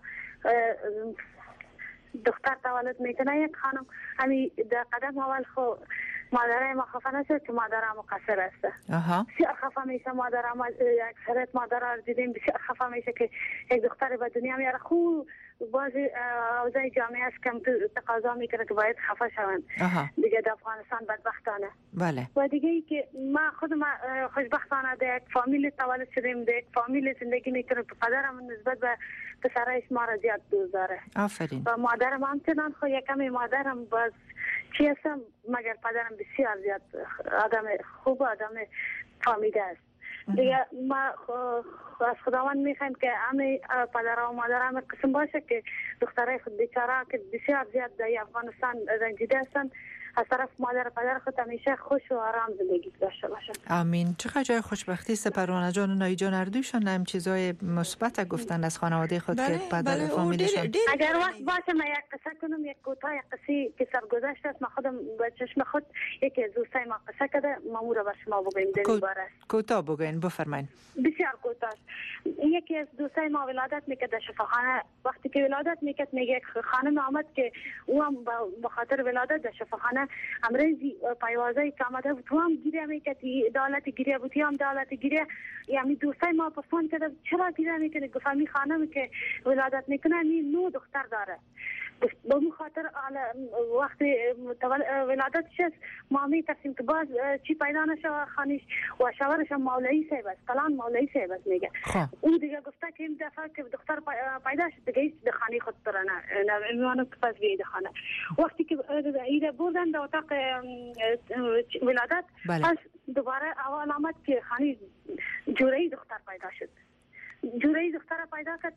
S7: دختر تولد میکنه یک خانم در قدم اول خو مادرای ما خفه نشد که مادرها مقصر است بسیار خفه میشه مادرها اکثریت مادرها رو دیدیم بسیار خفه میشه که یک دختر به دنیا میاره خوب بعضی اوضاع جامعه است که تقاضا میکنه که باید خفه شوند دیگه در افغانستان بدبختانه
S2: بله
S7: و دیگه ای که ما خوشبختانه در یک فامیل تولد شدیم در یک فامیل زندگی میکنیم پدرم نسبت به پسرایش ما را زیاد دوست داره
S2: آفرین
S7: و مادرم همچنان خو یکمی مادرم باز چی هستم مگر پدرم بسیار زیاد آدم خوب آدم فامیده است دیگه ما از خداوند میخوایم که همه پدر و مادر همه قسم باشه که دخترای خود بیچاره که بسیار زیاد در افغانستان رنجیده هستن از طرف مادر پدر خود همیشه خوش و آرام زندگی داشته باشن
S2: آمین چقدر جای خوشبختی است پروانه جان و ناهید جان اردوشان هم چیزای مثبت گفتن از خانواده خود که پدر فامیلشان
S7: اگر وقت باشه من یک قصه کنم یک کوتاه یک قصه که سرگذشت است من خودم به چشم خود یکی از دوستای ما قصه کرده ما را بر شما بگویم در این باره
S2: کوتاه بگوین بفرمایید
S7: بسیار کوتاه یکی از دوستای ما ولادت میکرد شفاخانه وقتی که ولادت میکرد میگه یک خانم آمد که او هم به خاطر ولادت در شفاخانه امروزی پایوازی که آمده بود تو هم گیره میکرد دالت گیره بود هم دالت گیره یعنی دوستای ما پسند کرده چرا گیره میکنه گفتم خانم که ولادت میکنه نو دختر داره به اون خاطر وقتی ولادت شد ما میترسیم که باز چی پیدا نشه خانیش و شوهرش مولوی صاحب است فلان مولوی صاحب است میگه اون دیگه گفته که این دفعه که دختر پیدا شد دیگه در خانه خود برنه نمیوانه که پس بیاید خانه وقتی که ایده بردن در اتاق ولادت پس دوباره اول آمد که خانه جوری دختر پیدا شد جوری دختر پیدا کرد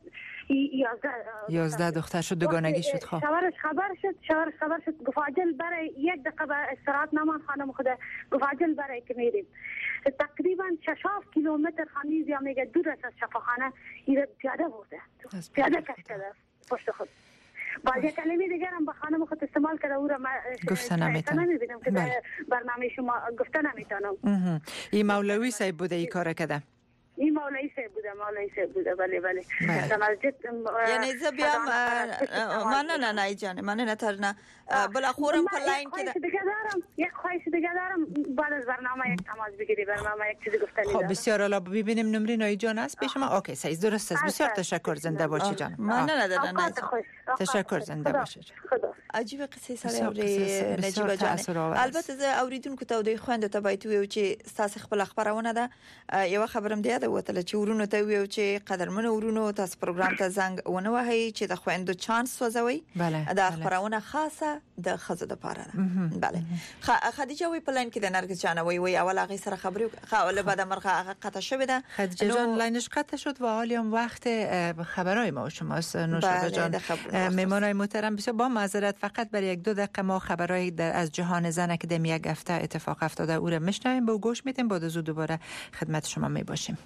S2: 11 دختر شد دوگانگی شد
S7: شوهرش خبر شد گفت عجل برای یک دقیقه به استراحت نمان خانم خدا گفت عجل برای که میریم تقریبا 6 کیلومتر خانیز یا میگه دور از شفاخانه پیاده برده پیاده کش کرده پشت خود بعضی کلمه دیگر هم به خانم خود استعمال کرده او را
S2: گفتن نمیتونم
S7: که در برنامه شما گفته نمیتونم.
S2: این مولوی صاحب بوده این کار کرده؟
S7: این مولوی صاحب بوده بله.
S3: یعنی زبیام نه جان من نترنه بلا خورم په لاین کې
S7: یک خواهش دیگه دارم بعد از برنامه یک تماس بگیری برنامه یک چیزی گفتنی دارم.
S2: خب بسیار عالی ببینیم نمره نای جان است به شما. اوکی سعید درست است. بسیار تشکر زنده باشی جان.
S3: من نه
S2: تشکر زنده باشی
S3: خدا. عجیب قصه سره نجیب جان. البته زه اوریدونکو ته دوی خويند ته باید ویو چې تاسو خپل خبرونه ده یو خبرم دی دا وته چې ورونو ته ویو چې قدرمن ورونو تاسو پروګرام ته زنګ ونه وهي چې د خويندو چانس سوځوي دا خبرونه خاصه د خزه د پاره ده. بله خدیجه وی پلان کې د نرګس جان وی اول هغه سره خبري اول بعد مرغه قطع شوه ده.
S2: خدیجه جان لاینش قطع شد و حالی هم وقت خبرای ما و شماست نوشابه جان. مهمانای محترم بسیار با معذرت فقط برای 1-2 دقیقه ما خبرای از جهان زن اکادمی یک هفته اتفاق افتاده او را میشنویم با گوش میدیم بعد از دوباره خدمت شما میباشیم.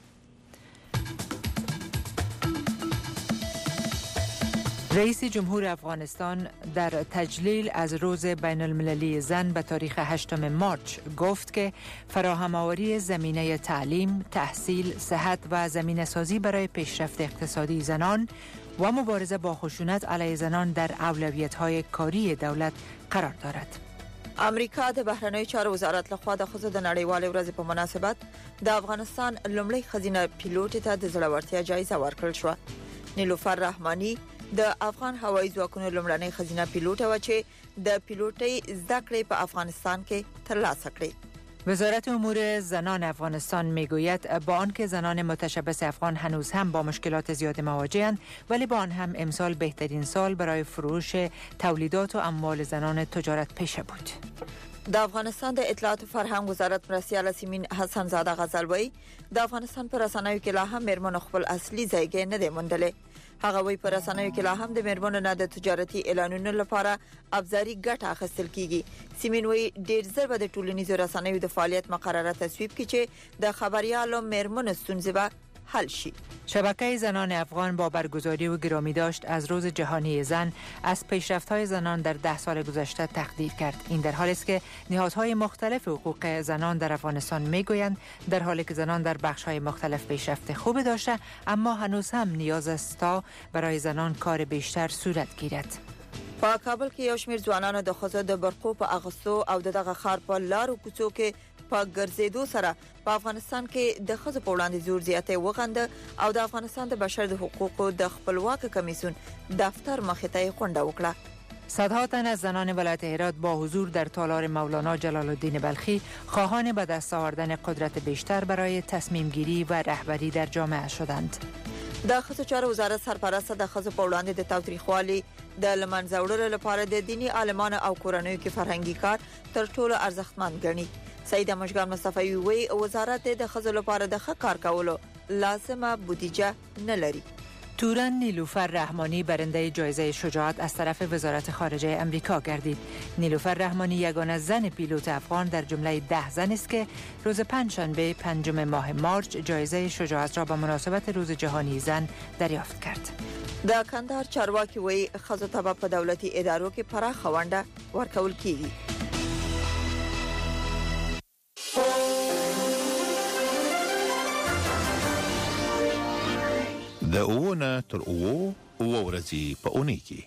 S2: رئیس جمهور افغانستان در تجلیل از روز بین المللی زن به تاریخ 8 مارچ گفت که فراهم آوری زمینه تعلیم، تحصیل، صحت و زمینه سازی برای پیشرفت اقتصادی زنان و مبارزه با خشونت علیه زنان در اولویت‌های کاری دولت قرار دارد.
S3: امریکا د بهرنیو چارو وزارت لخوا د خزو د نړیوالې ورځې په مناسبت د افغانستان لومړی خزینه پیلوټ ته د زړورتیا جایزه ورکړل شو. نیلوفر رحمانی د افغان هوایي ځواکونو لومړنۍ خزینه پیلوټ و چې د پیلوټۍ زده کړې په افغانستان کې ترلاسه کړې.
S2: وزارت امور زنان افغانستان میگوید با آنکه زنان متشبث افغان هنوز هم با مشکلات زیاد مواجه‌اند ولی با آن هم امسال بهترین سال برای فروش تولیدات و اموال زنان تجارت پیشه بود.
S3: د افغانستان د اطلاعات فرهنګ وزارت مرستیال سیمین حسن زاده غزلوی د افغانستان پر رسنیو کې لا هم مرمن خپل اصلي ځای نه دی موندلې. هغه وی پر رسنیو کې لا هم د مرمنو نه د تجارتي اعلانونو لپاره ابزاري ګټه اخیستل کیږي. سیمین وی ډیر زر به د ټولنیزو رسنیو د فعالیت مقرره تصویب کړي چې د خبريالو مرمن ستونزې به حل شي.
S2: شبکه زنان افغان با برگزاری و گرامی داشت از روز جهانی زن از پیشرفت‌های زنان در 10 سال گذشته تقدیر کرد. این در حالی است که نهادهای مختلف حقوق زنان در افغانستان میگویند در حالی که زنان در بخش‌های مختلف پیشرفت خوب داشته اما هنوز هم نیاز است تا برای زنان کار بیشتر صورت گیرد.
S3: په کابل کې یو شمېر ځوانانو د خزو د برقو په اغستو او دغه خار په لارو کوڅو کې په ګرځېدو سره په افغانستان کې د خزو په وړاندې زور زیاتې وغنده او د افغانستان د بشر د حقوقو د خپلواک کمیسیون دفتر مخې ته غونډه وکړه.
S2: صدها تن از زنان ولایت هرات با حضور در تالار مولانا جلال الدین بلخی خواهان به دست آوردن قدرت بیشتر برای تصمیم گیری و رهبری در جامعه شدند.
S3: د خزو چارو وزارت سرپرست د خزو په وړاندې د تاوتریخوالي د لمنځه وړلو لپاره د دینی عالمانو او کورنیو کې فرهنګي کار تر ټولو ارزښتمن ګڼي. سیده مشګان مصطفی وی وزارت د خزو لپاره د ښه کار کولو لازمه بودجه نه لري.
S2: تورن نیلوفر رحمانی برنده جایزه شجاعت از طرف وزارت خارجه امریکا گردید. نیلوفر رحمانی یگانه زن پیلوت افغان در جمله 10 زن است که روز پنجشنبه 5 ماه مارچ جایزه شجاعت را به مناسبت روز جهانی زن دریافت کرد.
S3: د کندهار چارواکي وی خزو ته په دولتي ادارو کې پراخ ونده ورکول کیږي.
S5: د اوونه تر اوو ورځې په اونۍ کې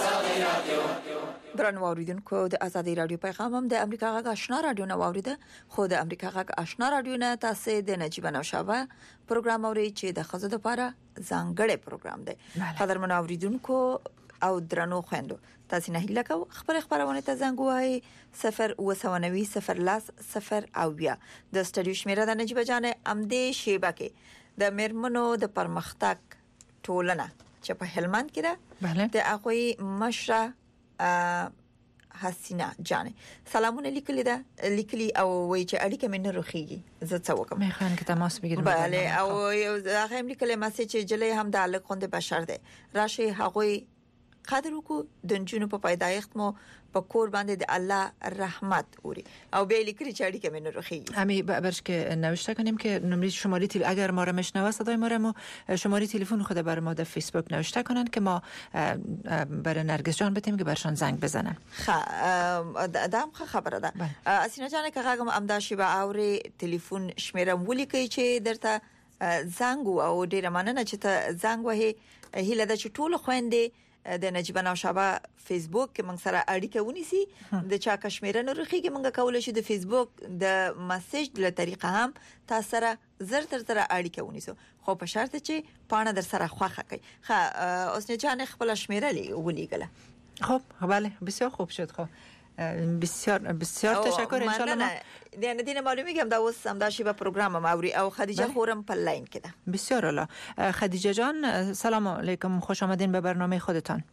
S3: درنو اوریدونکو د ازادي رادیو پیغام هم د امریکا غږ آشنا رادیو نه اوریده. خو د امریکا غږ آشنا رادیو نه تاسو د نجیب نوشابه پروګرام اوري چې د خزو لپاره ځانګړی پروګرام دی. قدرمن اوریدونکو او درنو خويندو تاسو نه هیله کوم خبر خبرونه ته زنګ وای 0 0 او بیا د سټډیو شمیره د نجیب جان امدې شیبه کې د مرمنو د پرمختګ ټولنه چې په هلمند کې ده د اخوي مشره حسینا جان سلامونه لیکلي او وای چې اړیکه مې نه روخيږي زه څه وکم
S2: میخوان که تماس بگیرم.
S3: بله او هغه هم لیکلي مسیج جلې هم د الکوند بشر ده راشه هغوی قدر وکړو د جنونو په پیدایښت مو په کور باندې د الله رحمت اوري او به لیکري چاړي کې منو رخی
S2: امی برش که نوشته کنیم که نمره شماره اگر ما را میشنوه صدای ما را شماره تلفن خود بر ما در فیسبوک نوشته کنن که ما برای نرگس جان بتیم که برشان زنگ بزنن.
S3: دام خبره ده اسینا جان که غاګم امداشي به اوري تلیفون شمیرم ولیکي چې درته زنګ او ډیره مننه چې ته زنګ وهې هیله ده چې ټول خويندې د نجیبه نوشابه فیسبوک کې موږ سره اړیکه ونیسي د چا کشمیره نورخي کې موږ کولای شو د فیسبوک د میسج له طریقه هم تاسو سره زر تر اړیکه ونیسو خو په شرط چې پانه در سره خوخه کوي اوس نه جان خپل شمیره ولېګله
S2: خب بله بسیار خوب شد. خب بسیار تشکر ان شاء الله.
S3: ما دین معلومه میگم دا اوس هم داشی به پروگرام ماوری او خدیجه خورم په لاین کې ده.
S2: بسیار عالی. خدیجه جان سلام علیکم، خوش آمدین به برنامه خودتان.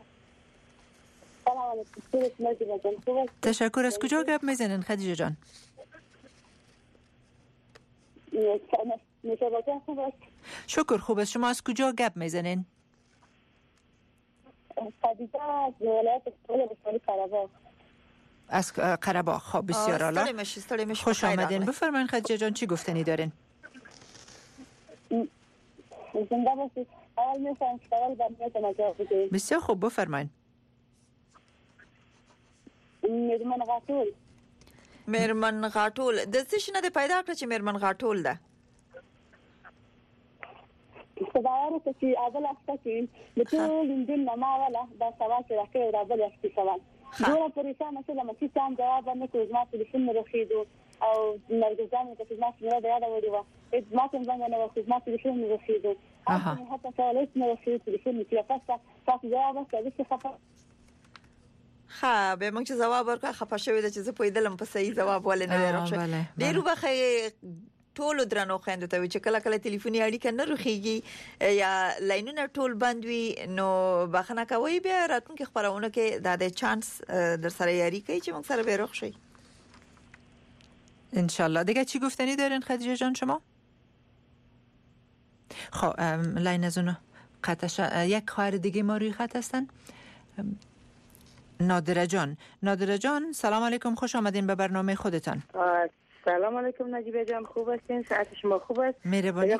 S6: سلام علیکم.
S2: تشکر. از کجا گپ میزنین خدیجه جان؟ شکر. خوب است. شما از کجا گپ میزنین؟
S6: خدیجه از ولایت قره‌باغ.
S2: از قره‌باغ. خب بسیار عالی. خوش آمدین. بفرمایید خدیجه جان چی گفتنی دارین؟
S6: زنده باشید. اول میخوام سوال برمیتون جواب بدید.
S2: بسیار خوب بفرمایید.
S3: میرمن غاټول د څه شنه د پیدا کړ چې میرمن غاټول ده؟
S6: خدایانو ته چې اول افته کې د ټول لندن ما ولا دا سوال چې راکې را بل اختی سوال ډېر پریشان شوم چې څنګه جواب نه کوم ما تلیفون نه رخیدو او نرګزان ته ما څنګه دا یاد وړي و ما څنګه نه و ما تلیفون نه رخیدو حتی سوالات نه رخیدو تلیفون کې تاسو جواب ورکړئ خفه
S3: به موږ چې جواب ورکړه خفه شوې ده چې زه پوهیدلم په صحیح جواب ولې نه راغلی ډیرو بخې ټول درنو خويندو ته چې کله کله ټلیفوني اړیکه نه روخيږي یا لاینونه ټول بند وي نو بخنه کوي بیا راتونکو خبرونه کې د چانس در سره یاري کوي چې موږ سره به روخ شي
S2: ان شاء الله. دیگه چی گفتنی دارین خدیجه جان شما؟ خب لاین از اون قطعش یک خواهر دیگه ما روی خط هستن. نادره جان سلام علیکم، خوش آمدین به برنامه خودتان.
S8: سلام علیکم نجیبه جان، خوب هستین؟ صحت شما خوب است؟
S2: مهربانی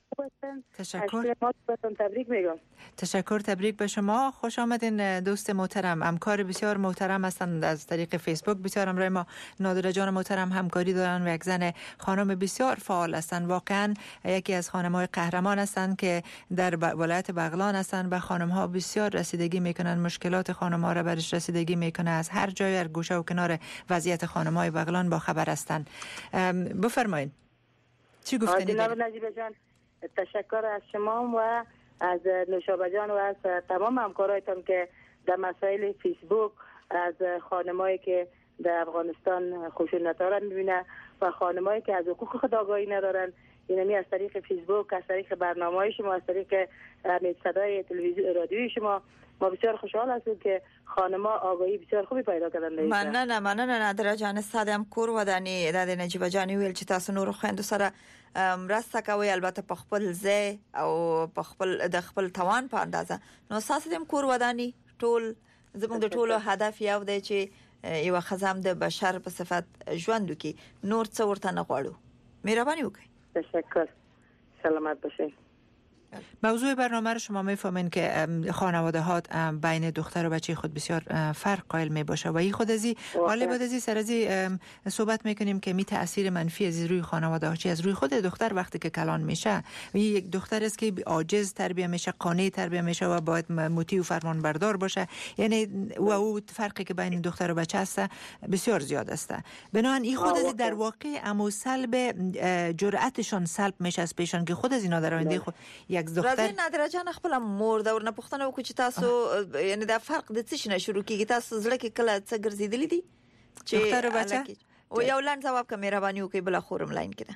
S8: تشکر. تبریک میگم.
S2: تشکر. تبریک به شما. خوش آمدین دوست محترم. همکار بسیار محترم هستند از طریق فیسبوک. بسیار همراه ما نادره جان محترم همکاری دارن و یک زن خانم بسیار فعال هستند. واقعا یکی از خانم‌های قهرمان هستند که در ولایت بغلان هستند. به خانم‌ها بسیار رسیدگی میکنن، مشکلات خانم‌ها را برش رسیدگی میکنه. از هر جای هر گوشه و کنار وضعیت خانم‌های بغلان با خبر هستند. بفرمایید چی گفتنی دارید؟
S8: جناب نجیبه جان تشکر از شما و از نوشابه جان و از تمام همکارایتان که در مسائل فیسبوک از خانمایی که در افغانستان خشونت دارن میبینه و خانمایی که از حقوق خود آگاهی ندارن، اینمی از طریق فیسبوک، از طریق برنامه‌های شما، از طریق صدای تلویزیون رادیوی شما ما بسیار خوشحال هستیم که خانم‌ها آگاهی بسیار خوبی پیدا کردن.
S3: مننه نادره جان سادم کور ودانی د نجیبه جان ویل چې تاسو نور خويندو سره مرسته کوي، البته په خپل ځای او په خپل د خپل توان په اندازه. نو ساسدم کور ودانی ټول زموږ د ټولو هدف یو دی چې یو خزم د بشر په صفت ژوند وکي، نور څه ورته نه غواړو. مهرباني وکړئ.
S8: تشکر. سلامت باشید.
S2: موضوع برنامه رو شما میفهمین که خانواده ها بین دختر و بچه خود بسیار فرق قائل می باشه و این خود ازی حالا بعد ازی سر ازی صحبت میکنیم که می تاثیر منفی از روی خانواده ها چی از روی خود دختر وقتی که کلان میشه. یک دختر است که عاجز تربیت میشه، قانع تربیت میشه و باید مطیع و فرمان بردار باشه. یعنی و او فرقی که بین دختر و بچه است بسیار زیاد است. بنابراین این خود ازی در واقع امو سلب جرأتشون سلب میشه از پیشان که خود از اینا در آینده خود
S3: راځي نادره جان خپل مور دا ورنه پوښتنه وکړو چې تاسو یعنی دا فرق د څه شنه شروع کیږي؟ تاسو زړه کې کله څه ګرځیدلی دي
S2: چې دختر بچه
S3: او یو لاند جواب کوم مهرباني وکړئ بل خورم لاین کړه.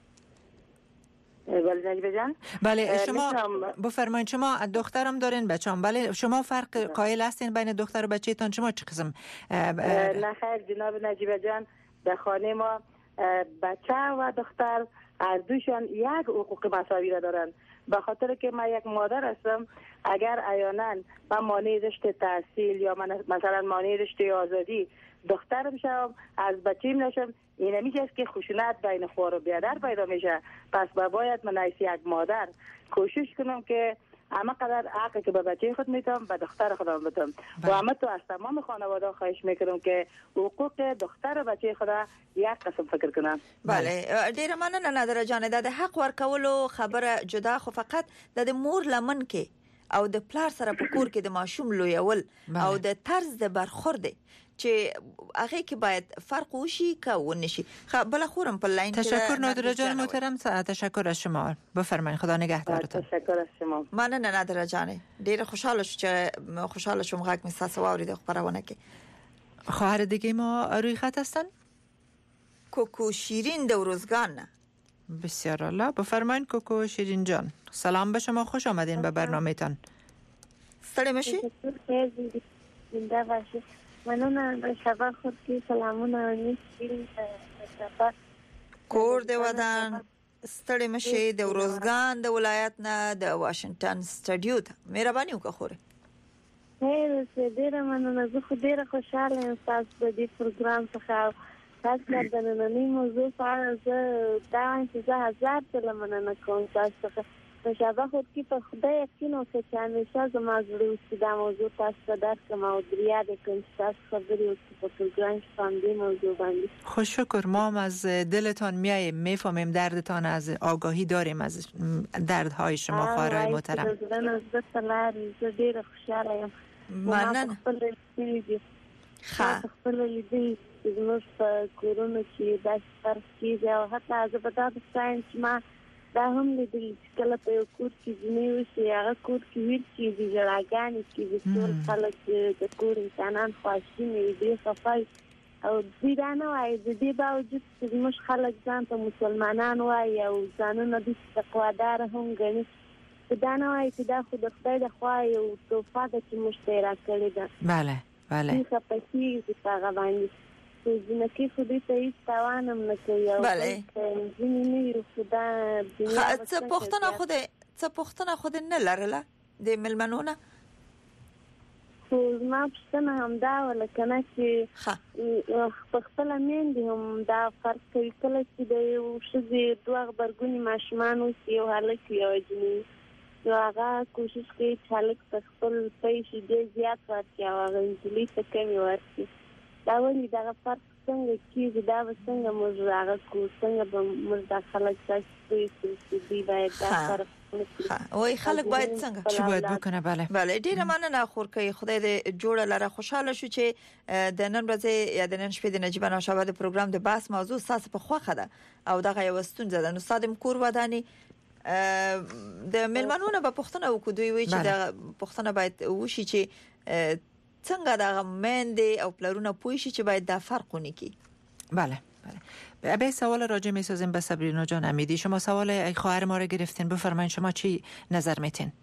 S8: بله نجیبه جان.
S2: بله شما بفرمایید. شما دخترم دارین بچه‌ام. بله شما فرق قائل هستین بین دختر و بچه‌تون؟ شما چه قسم؟
S8: نه خیر جناب نجیبه جان، در خانه ما بچه و دختر هر دوشان یک حقوق مساوی را دارند. به خاطر که من یک مادر هستم، اگر عیانا من مانع رشته تحصیل یا من مثلا مانع رشته آزادی دخترم شم، از بچیم نشم، این میشه که خشونت بین خور و برادر پیدا میشه. پس باید من از یک مادر کوشش کنم که همه قدر حقی که به بچه خود میتونم به دختر خودم بدم. و همه تو از تمام خانواده خواهش میکنم که حقوق دختر و بچه خود یک قسم فکر کنم.
S3: بله ډیره مننه نادره جان. د حق ورکولو خبره جدا، خو فقط د مور لمن کې او د پلار سره په کور کې د ماشوم لویول او د طرز د برخورد چې هغه کې باید فرق وشي که ونشي. بله خورم په لاین.
S2: تشکر نادره جان محترم، تشکر از شما. بفرمایید، خدا نگهدارتون.
S8: تشکر از شما.
S3: مننه نادره جان. ډیره خوشاله شوم غږ مې تاسو واورید خبرونه کې.
S2: خواهر دیگه ما روی خط هستن؟
S3: کوکو شیرین دوروزگان.
S2: بسیار عالی، بفرمایید کوکو شیرین جان. سلام به شما، خوش آمدین به برنامه‌تان.
S3: ستړي مشي؟
S6: زنده باشی. مننه. شبا خود کی سلامونه نیستین شبا
S3: کور د ودان. ستړي مشي د روزګان د ولایت نه د واشنگټن سټډیو ته. مهرباني وکړه خوره.
S6: هی ډیره مننه. زه خو ډیره خوشاله یم تاسو د دې پروګرام څخه. تاسو د نننۍ موضوع په اړه زه دا وایم چې زه هزار ځله مننه کوم تاسو څخه. شبا خود کی په خدای یقین وکړئ چې همیشه زما زړه اوسي دا موضوع تاسو ته درکړم او دریا دې کوم چې تاسو خبرې وکړئ په پروګرام کې په همدې موضوع باندې.
S2: خوش شکر، ما هم از دلتان میفهمیم دردتان، از آگاهی داریم از دردهای شما خواهرای محترم.
S6: زه ډیره خوشاله یم.
S3: مننه.
S6: خپل لیدې زموږ په کورونو کې داسې فرق کېږي او حتی زه به دا بستایم چې ما دا هم لیدل چې کله په یو کور کې ځینې وشي هغه کور کې ویل کېږي، ژړاګانې کېږي، ټول خلک د کور انسانان خواشیني وي، ډېر خفه وي او دوی دا نه وایي. د دې باوجود چې زموږ خلک ځان ته مسلمانان وایي او ځانونه دوی تقواداره هم ګڼي، دا نه وایي چې دا خو د خدای د خوا یو تحفه ده چې موږ ته یې راکړې ده.
S2: بله بله.
S6: خفه کېږي په هغه باندې. ځینکې خو دوی ته هېڅ تاوان هم نه کوي.
S3: بله.
S6: ځینې نه وي خو دا
S3: څه پوښتنه خو دې نه لرله د مېلمنو نه؟
S6: خو زما پوښتنه همدا وه که نه چې په خپله میندې هم دا فرق کوي. کله چې د یو ښځې دوه غبرګوني ماشومان اوسي، یو هلک یو جنۍ، نو هغه کوشش کوي چې هلک ته خپل پیسې ډېر زیات ورکړي او هغه نجلۍ ته کمې ورکړي. دا ولې دغه فرق څنګه کېږي؟ دا به څنګه موږ هغه کړو؟ څنګه به موږ دا خلک داسې پوه کړو چې دوی باید دا فرق ونکړي؟
S3: وایي خلک باید څنګه
S2: چی باید بکنه؟
S3: بله ډیره مننه خورکۍ، خدای دې جوړه لره. خوشاله شو چې د نن ورځې یا د نن شپې د نجیبه نوشابه د پروګرام د بحث موضوع ستاسو په خوښه ده او دغه یوه ستونزه ده. نو ستا د کور ودانې د مېلمنو نه به پوښتنه وکړو. دوی وایي چې د پوښتنه باید وشي چې څنګه دا میندې او پلرونه پوه شي چې باید دا فرق ونکړي.
S2: بله بله. به سوال راجع می‌سازیم به صبرینا جان امیدی. شما سوال خواهر ما رو گرفتین، بفرمایید شما چی نظر میتین؟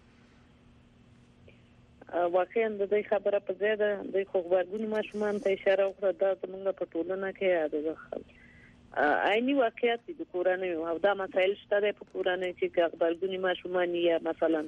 S1: واقعا د دې خبره په ځای ده. د خوګورګونو ماشومان ته اشاره وکړه. دا زموږ په ټولنه کې یاد عیني واقعیت د کورنۍ او دا مسایل شته په کورنۍ کې خوګورګونی ماشومان یا مثلا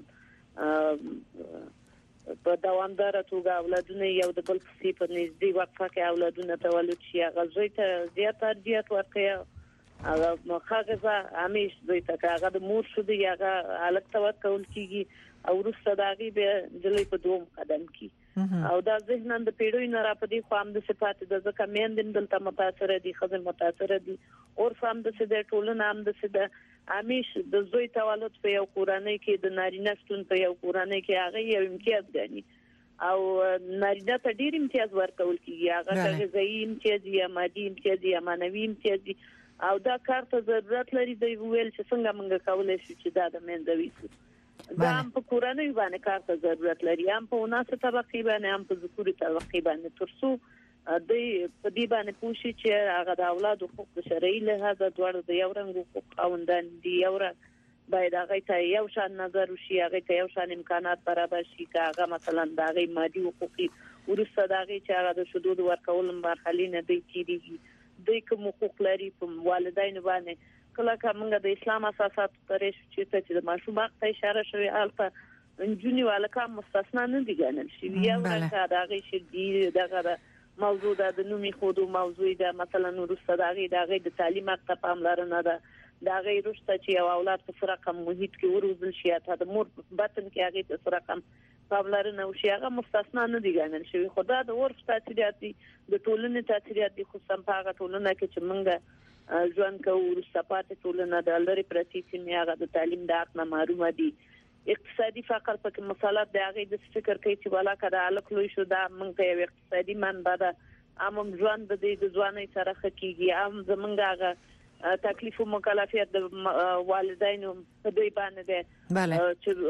S1: په دوامدار توګه اولادونه یو د بل څخه په نږدې وقفه کې اولادونه تولد شي، هغه زوی ته زیات ترجیح ورکړي. هغه مخاغزه همیش زوی ته هغه د مور شو دی هغه الګ ته ورکول کیږي او وروسته داغي به جلې په دوم قدم کې او دا ذهنن د پیړوي نه را پدې خو هم د صفات د ځکه میندم دلته متاثر دي، خزم متاثر دي او فهم د سده ټولنه هم د سده همیش د زوی تولد په یو کورنۍ کې د نارینه ستون په یو کورنۍ کې هغه یو امتیاز غني او نارینه ته ډیر امتیاز ورکول کیږي. هغه غذایی امتیاز یا مادي امتیاز یا مانوي امتیاز او دا کار ته ضرورت لري د ویل چې څنګه موږ کولای شو چې دا د مندوي دا هم په کورنۍ باندې کار ته ضرورت لري، هم په وناسه طبقه باندې هم په ذکوري طبقه باندې ترڅو د په دې باندې پوښي چې هغه د اولاد حقوق شرعي لحاظ دوړ د یو رنګ حقوق خوندان دي یو رنګ باید هغه ته یو شان نظر وشي، هغه ته یو شان امکانات برابر شي. که هغه مثلا د هغه مادي حقوقي ورسته د هغه چې هغه د شذوذ ورکول مرحلې نه دی کیږي، د کوم حقوق لري په والدین باندې کله کومه د اسلام اساسات ترې چې د ماشوم حق ته اشاره شوی البته جونی والکه مستثنا نه دي ګڼل شي یا ورته دغه شي دغه موضوع د نومي خودو موضوع ده مثلا ورسته دغه د تعلیم حق ته پاملرنه ده دغه ورسته چې یو اولاد په سره کم محیط کې وروزل شي ته د مور بطن کې هغه په سره کم پاملرنه وشي هغه مستثنا نه دي ګڼل شي خدا د ورف تاثیرات دي د ټولنې تاثیرات دي خصوصا په هغه ټولنه کې چې موږ ژوند کوو ورسته پاتې ټولنه د لری پرتی چې هغه د تعلیم د حق نه محروم دي اقتصادي فقر په مسالات د هغه د فکر کوي چې والا کړه الکلوي شو دا موږ یو اقتصادي منبع ده عام ژوند د ځواني سره خکېږي عام زمونږ هغه تکلیف او مکلفیت د والدینو په دوی باندې ده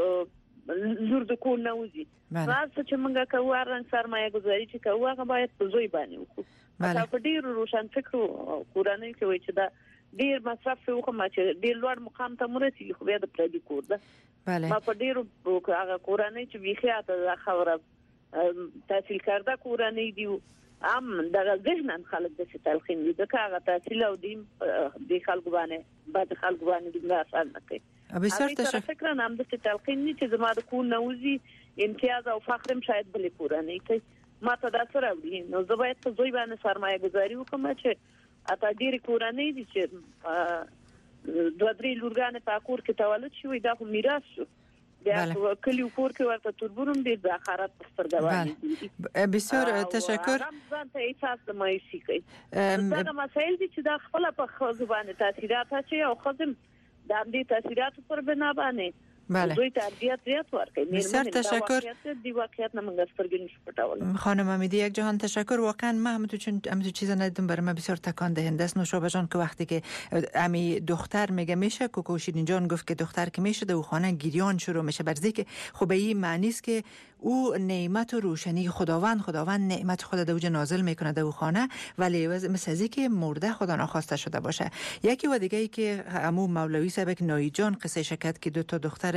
S1: چې زور د کول نه وځي راځي چې موږ کوو رنګ سرمایه گذاري چې کوو هغه باید په زوی باندې وکړو دا په ډیر روشن فکر کورانه کې وي چې دا ډیر مصرف وکړم چې ډیر لوړ مقام ته مرسي خو بیا د پردي کور ده ما په ډیر هغه کورانه چې بيخياته خبره تحصیل کرده کورانه دی ام دغه ذهنن خلک د تلقین دي دغه تحصیل او دیم د خلکو باندې بعد خلکو باندې د اثر نه کوي
S2: بسیار تشکر
S1: فکر نام د تلقین چې زما د کور نوزي امتیاز او فخرم شاید بلې کورانه کوي ما ته دا سره وي نو زه باید په زوی باندې سرمایه گذاري وکم چې اته ډیر کورانه دي چې دوه درې لورګانې په کور کې تولد شوی دا خو میراث شو بیا کلیو کور کې ورته تربورم دي د اخرت پرستګواني
S2: بسیار تشکر
S1: ځان ته احساس د مایوسي کوي دا مسائل دي چې دا خپل په زبانه تاثیرات اچي او خزم د دې تاثیرات پر بنا باندې دوی تربیت ورکړي
S2: بسیار تشکر
S1: دی واقعیت نمونږ سترګې نشو پټول
S2: خانم امیدی یک جهان تشکر واقعا من همون چیزا ندیدم برای من بسیار تکان دهنده است نوشابه جان که وقتی که امی دختر میگه میشه کوکوشیرین جان گفت که دختر که میشه در خانه گریان شروع میشه برزی که خب این معنی است که او نعمت و روشنی خداوند نعمت خود در اوج نازل میکنه در خانه ولی مثل ازی که مرده خدا ناخواسته شده باشه یکی و دیگه ای که عمو مولوی صاحب نایی جان قصه شکت که 2 دختر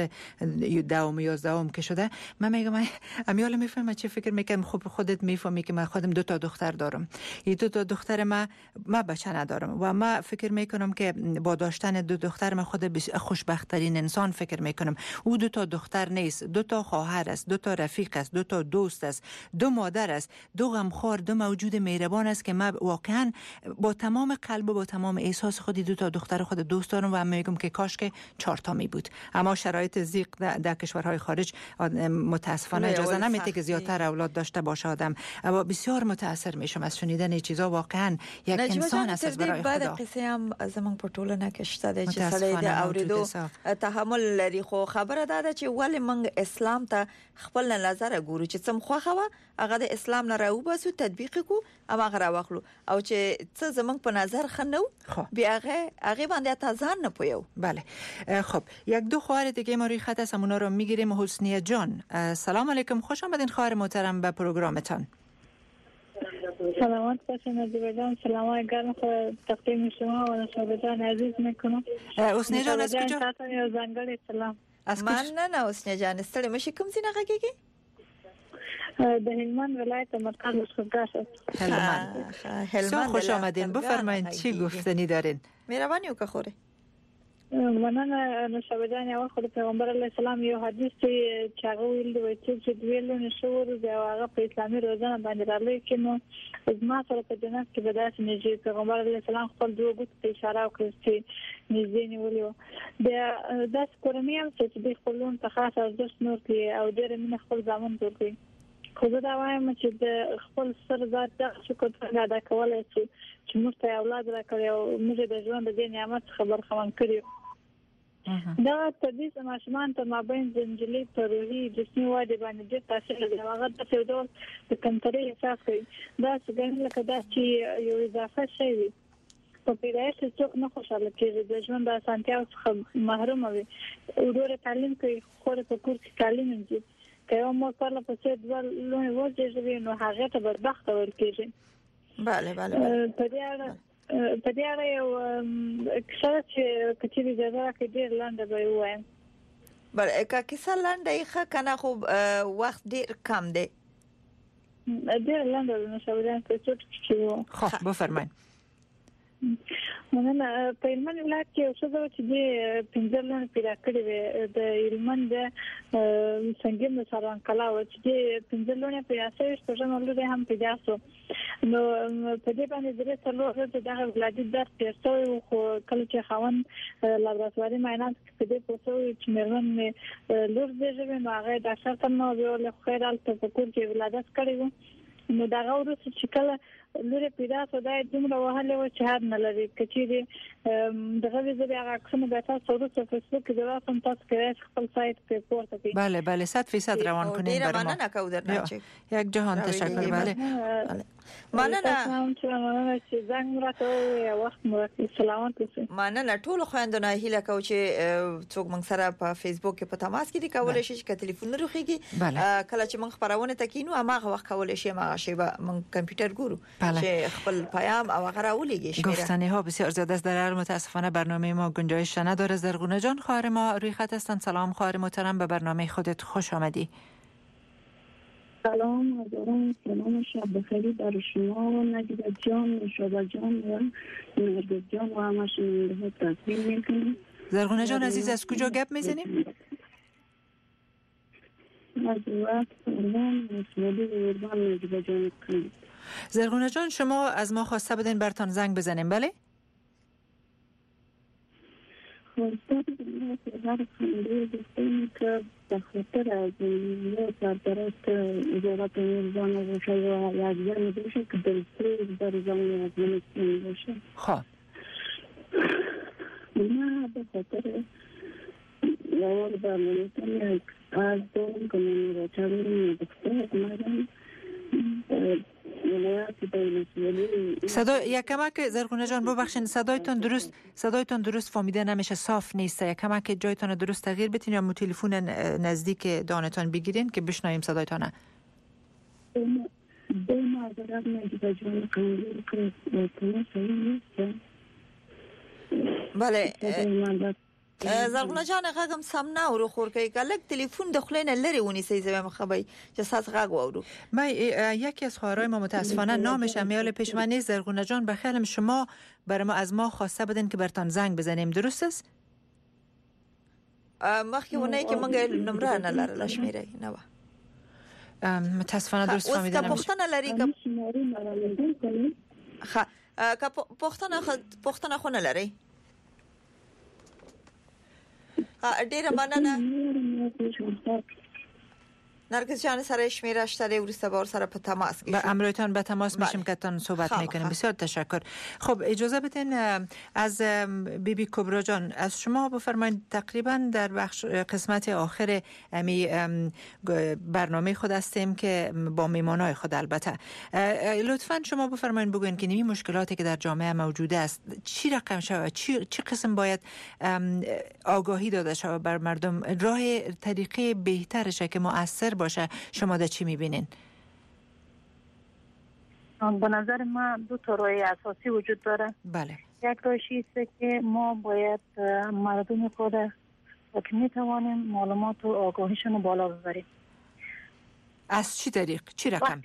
S2: 10 11 که شده من میگم امیال میفهمم چه فکر میکنم خب خودت میفهمی که من خودم 2 دختر دارم این 2 دختر من بچه ندارم و من فکر میکنم که با داشتن 2 دختر من خود خوشبخت ترین انسان فکر میکنم او 2 دختر نیست 2 خواهر است 2 رفیق است 2 دوست است 2 مادر است 2 غمخوار 2 موجود مهربان است که من واقعا با تمام قلب و با تمام احساس خودی 2 دختر خود دوست دارم و میگم که کاش که 4 می بود اما شرایط ضیق در کشورهای خارج متاسفانه اجازه نمیده که زیادتر اولاد داشته باشه آدم اما بسیار متاثر میشم از شنیدن این چیزا واقعا یک انسان است برای خدا
S3: بعد قصه هم زمون په ټولنه کې شته د چې سړی د اوریدو تحمل لري خو خبره ده چې ولې موږ اسلام ته خپل نظر ګورو چې څم خوخه هغه د اسلام نه راو باسو تطبیق کو اما هغه راوخلو او چې څه زمون په نظر خنو بیا هغه باندې تازان نه پویو
S2: بله خب 1-2 خواهر دیگه ما روی خط هستم اونا رو میگیریم حسنیه جان سلام علیکم خوش آمدین خواهر محترم به پروگرامتان
S9: سلامات باشین عزیز جان سلام گرم تقدیم شما و نوشابه جان عزیز میکنم
S2: حسنیه جان از کجا
S9: زنگل سلام
S3: من نه حسنیه جان استړی مشي کوم ځای نه غږیږي
S9: د هلمند ولایت مرکز مشخص است
S2: هلمند خوش آمدین بفرمایید چی گفتنی دارین
S3: مهربانی وکړئ
S9: مننه نوشابه جان او خدای پیغمبر علیه السلام یو حدیث چې هغه ویل دی چې دویلو نشور دی هغه په اسلامي روزانه باندې راځي چې نو زما سره په جنت کې بداس نږدې پیغمبر علیه السلام خپل دوه ګوت ته اشاره وکړه چې نږدې نیولیو د داس کورنۍ هم چې د خپلون ته خاص ارزښت نور کوي او ډېر مینه خپل ځامن کوي خو دا وایم چې د خپل سر ذات د شکر څنګه ادا کولای چې موږ ته اولاد راکړي او موږ د ژوند د نعمت خبر خوان کړی دا تدریس ماشومان ته مابین زنجلي پروژې جسمي واده باندې د تاثیر لري هغه د څه ډول د کنټرول احساس کوي دا څنګه لکه دا چې یو اضافه شي په پیدایش څوک نه خوشاله کېږي د ژوند د اسانتیاو څخه محروم وي ورور تعلیم کوي خو په کور کې تعلیم نه که مو کله په څه ډول لوی وځي نو هغه ته بدبخت ورکېږي
S3: بله
S9: په دې اړه یو کیسه چې کچېری ځای کې ډېر لاندې به وایم
S3: بله که کیسه لاندې ښه کنه خو وخت ډېر کم دی
S9: ډېر لاندې نو شاوډان په څه کې
S2: خب بفرمایئ
S9: مننه. په هلمند ولایت کې اوسه دا چې د پنځلونه پیدا کړی وي د هلمند څنګه د سروان کلا و چې د پنځلونه پیدا شوی چې څنګه ولودي هم پیدا شو نو په دې باندې درې څلور د دغه ولادت در ترڅو خو کله چې خوان لابراتواري معاینات په دې پوسو چې مېرمن لور دې ژوند نو هغه ډاکټر ته نو ویل خو رال په کوم کې ولادت کړی و نو دا غوړو چې کله لوري پیدا شو دا دومره وهله و چې هر نه لري کچېری دغه ویزه هغه عکسونه به تاسو ورته په فیسبوک کې دا هم تاسو کې خپل سایت په پورته کې
S2: بله بله 100% روان کنیم برای ما.
S3: ممنون کودر ناچک.
S2: یک جهان تشکر. بله
S3: مننه.
S9: چې زنګ راته وخت مو سلامات اوسئ.
S3: مننه ټول خويندونه هیله کو چې څوک موږ سره په فیسبوک کې په تماس کې دي کولای شي چې ټلیفون لروخيږي کله چې موږ خبرونه تکینو هغه وخت کولای شي هغه شی به موږ کامپیوټر ګورو که خپل پیام او هغه راولېږي.
S2: گفتنی ها بسیار زیاد است در متاسفانه برنامه ما گنجایش نداره. زرغونه جان خواهر ما روی خط هستند. سلام خواهر محترم، به برنامه خودت خوش آمدی.
S10: سلام حضوران، سلام شب بخیر بر شما نجیب جان، نشابه جان و نرگس جان و همه شنونده ها تقدیم میکنم.
S2: زرغونه جان عزیز از کجا گپ میزنیم؟
S10: از وقت سلام مسئولی و اربان نجیب جان کنید.
S2: زرغونه جان شما از ما خواسته بودین برتان زنگ بزنیم بله؟
S10: خواسته بودین هر خنده بستیم که به خاطر از یه سرپرست وزارت نظام باشه و یک زن باشه که دلسوز در زمان افغانستان باشه.
S2: خواه
S10: نه به خاطر یوار برنامه‌تان یک از دارم که من را چندین دکتر مدن
S2: صدا یک کمک زرغونه جان ببخشید صدایتون درست فهمیده نمیشه، صاف نیست. یک کمک جایتون درست تغییر بدین یا مو تلفن نزدیک دانتون بگیرین که بشنویم صدایتون.
S3: بله زرغونه جان غږم سم نه اورو خور کوي کله تلفن دخلین لری ونی سي زما خبري چې ساس غږ اورو.
S2: ما یکی از خواهرای ما متاسفانه نامش امیال پیش من نیست. زرغونه جان بخیرم شما برای ما از ما خواسته بودین که برتان زنگ بزنیم، درست است؟
S3: مخکې ونه کې مونږ نمبر نه لرل شمیره نه و
S2: متاسفانه درست فهمیدم.
S3: اوس که پښتنه لري که پښتنه خو نه لري. ډیره مننه نرگس جان سره شمیرش داره ورسته بار سره په تماس
S2: با امرویتان به تماس میشیم که تان صحبت میکنیم. بسیار تشکر. خب اجازه بدین از بیبی کبرا جان از شما بفرمایید تقریبا در بخش قسمت آخر امی برنامه خود هستیم که با میمانای خود البته لطفا شما بفرمایید بگوین که نمی مشکلاتی که در جامعه موجوده است چی رقم شود، چی قسم باید آگاهی داده شود بر مردم، راه طریقه بهترشه که مؤثر باشه. شما در چی میبینین؟
S4: به نظر من دو تا راه اساسی وجود داره.
S2: بله.
S4: یک راهی است که ما باید مردم خود که میتوانیم معلومات و آگاهیشون رو بالا ببریم.
S2: از چی طریق؟ چی رقم؟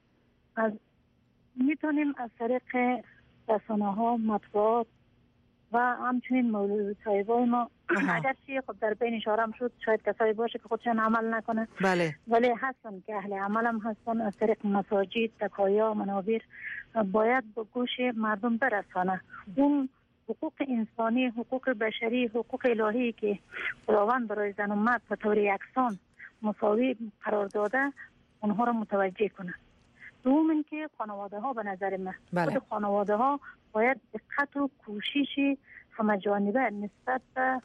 S4: میتونیم از طریق رسانه‌ها، مطبوعات و همچنین مولود صاحبای ما اگر چی خب در بین اشاره هم شد شاید کسایی باشه که خودشان عمل نکنه
S2: بله
S4: ولی هستن که اهل عمل هم هستن از طریق مساجد، تکایا، منابر باید به گوش مردم برسانه. اون حقوق انسانی، حقوق بشری، حقوق الهی که خداوند برای زن و مرد به طور یکسان مساوی قرار داده اونها رو متوجه کنه. دوم اینکه خانواده ها به نظر من خود خانواده ها باید دقت و کوشش همه‌جانبه نسبت به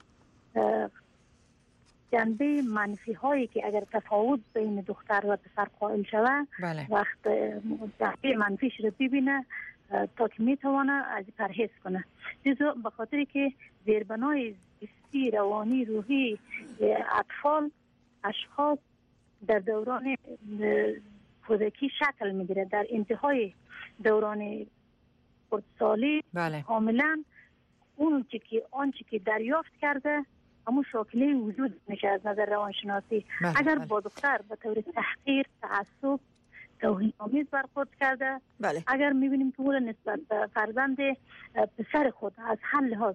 S4: جنبه منفی هایی که اگر تفاوت بین دختر و پسر قائل شود وقت جنبه منفیش رو ببینه تا که میتونه از پرهیز کنه. چیزو به خاطر که زیربنای زیستی، روانی، روحی اطفال، اشخاص در دوران کودکی شکل میگیره. در انتهای دوران خردسالی کاملا آنچه که دریافت کرده همون شاکله وجود میشه از نظر روانشناسی. اگر با دختر به طور تحقیر، تعصب، توهین آمیز برخورد کرده.
S3: بله.
S4: اگر می‌بینیم که او نسبت به فرزند پسر خود از هر لحاظ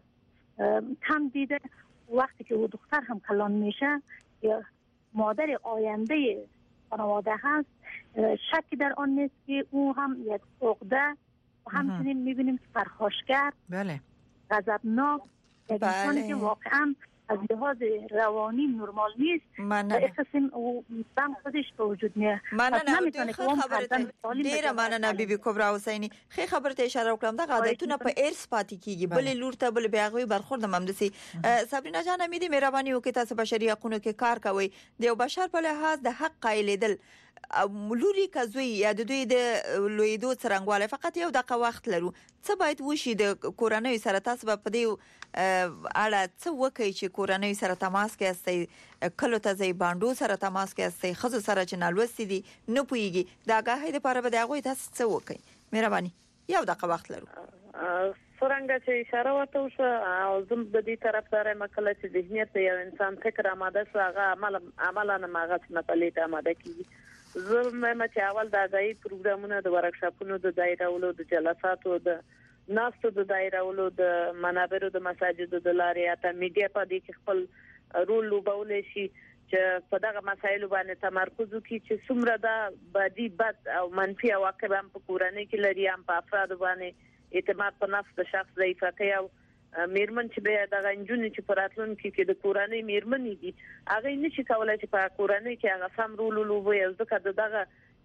S4: کم دیده، وقتی که او دختر هم کلان میشه یا مادر آینده خانواده هست، شکی در آن نیست که او هم یک عقده و همچنین می‌بینیم که پرخاشگر،
S2: بله،
S4: غضبناک، یک انسانی که واقعا از لحاظ روانی نرمال نیست. قسم او دم خودش به وجود میاد.
S3: نمیتونه که ډیره مننه بیبي کبرا حسینی. خې خبرته اشاره وکړم دا عادتونه په ارث پاتې کیږي، بلې لور ته بل بیاغوي برخورد ممدسي. صبرینا جان امیدي مهرباني وکړئ تاسو بشري حقوقو کې کار کوي، د یو بشر په لحاظ د حق قایلیدل ملوري کزوی یا د دوی د لویدو څرنګواله فقط یو دغه وخت لرو. څه باید وشي د کورنۍ سره؟ تاسو په دې اړه څه وکړئ چې کورنۍ سره تماس کې استئ، کله ته ځي باندو سره تماس کې استئ، خزو سره چې نالوستي دي نه پويږي، دا غاهې لپاره به دغه تاسو څه وکړئ؟ مهرباني یو دغه وخت لرو.
S1: څنګه چې اشاره ورته وشو او زم د دې طرفدار مکله چې ذهنیت یو انسان فکر آماده شو، هغه عملاً ماغه مسلې ته آماده کیږي. زه چې اول د ځای پروګرامونو د ورکشاپونو د دایرهولو د جلساتو د ناستو د دایرهولو د منابرو د مساجدو د لارې ته میډیا په دې کې خپل رول لوبول شي چې په دغه مسایلو باندې تمرکز وکړي چې څومره دا بدی بد او منفي عواقب هم په کورنۍ کې لري، هم په افراد باندې اعتماد په نفس د شخص ضعیفه او میرمن چې به دغه انجونې چې پراتلون کې د کورنۍ میرمنې دي هغه نشي کولای چې په کورنۍ کې هغه سم رول لوبوي، ځکه دغه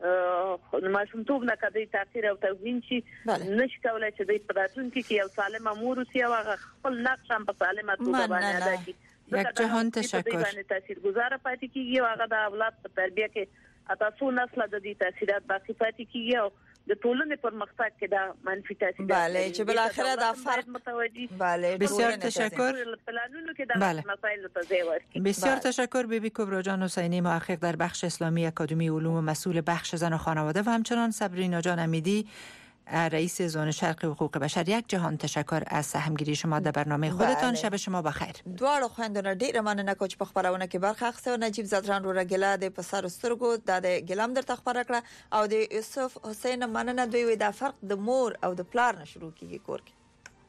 S1: ماشومتوب نه کدی تاثیر او توهین شي، نشي کولای چې د پراتلون کې یو سالم امور او هغه خپل نقش هم په سالمه توګه باندې ادا کړي.
S2: یک جهان تشکر.
S1: تاثیرگذار پاتې کیږي او هغه د اولاد په تربیه کې تاسو نسل د دې تاثیرات باقی پاتې کیږي او د ټولنې پرمختګ کې دا منفي تاثیر.
S3: بله چې بل اخره دا فرق
S1: متوجي.
S3: بله
S2: بسیار تشکر.
S1: پلانونو کې دا مسائل ته ځای ورکړي.
S2: بسیار تشکر بیبی کبرا جان حسینی، محقق در بخش اسلامی اکادمی علوم و مسئول بخش زن و خانواده و همچنان صبرینا جان امیدی رئیس زون شرق حقوق بشر. یک جهان تشکر از سهمگیری شما در برنامه خودتان. شب شما بخیر.
S3: دواړو خويندونو ډیره مننه کوم چې په خبرونه کې برخه اخیسته. نجیب زدران رو رګلا د پسر سترګو د ګلام در تخبر کړه او د یوسف حسین مننه دوی د فرق د مور او د پلار نشرو کیږي کور کې.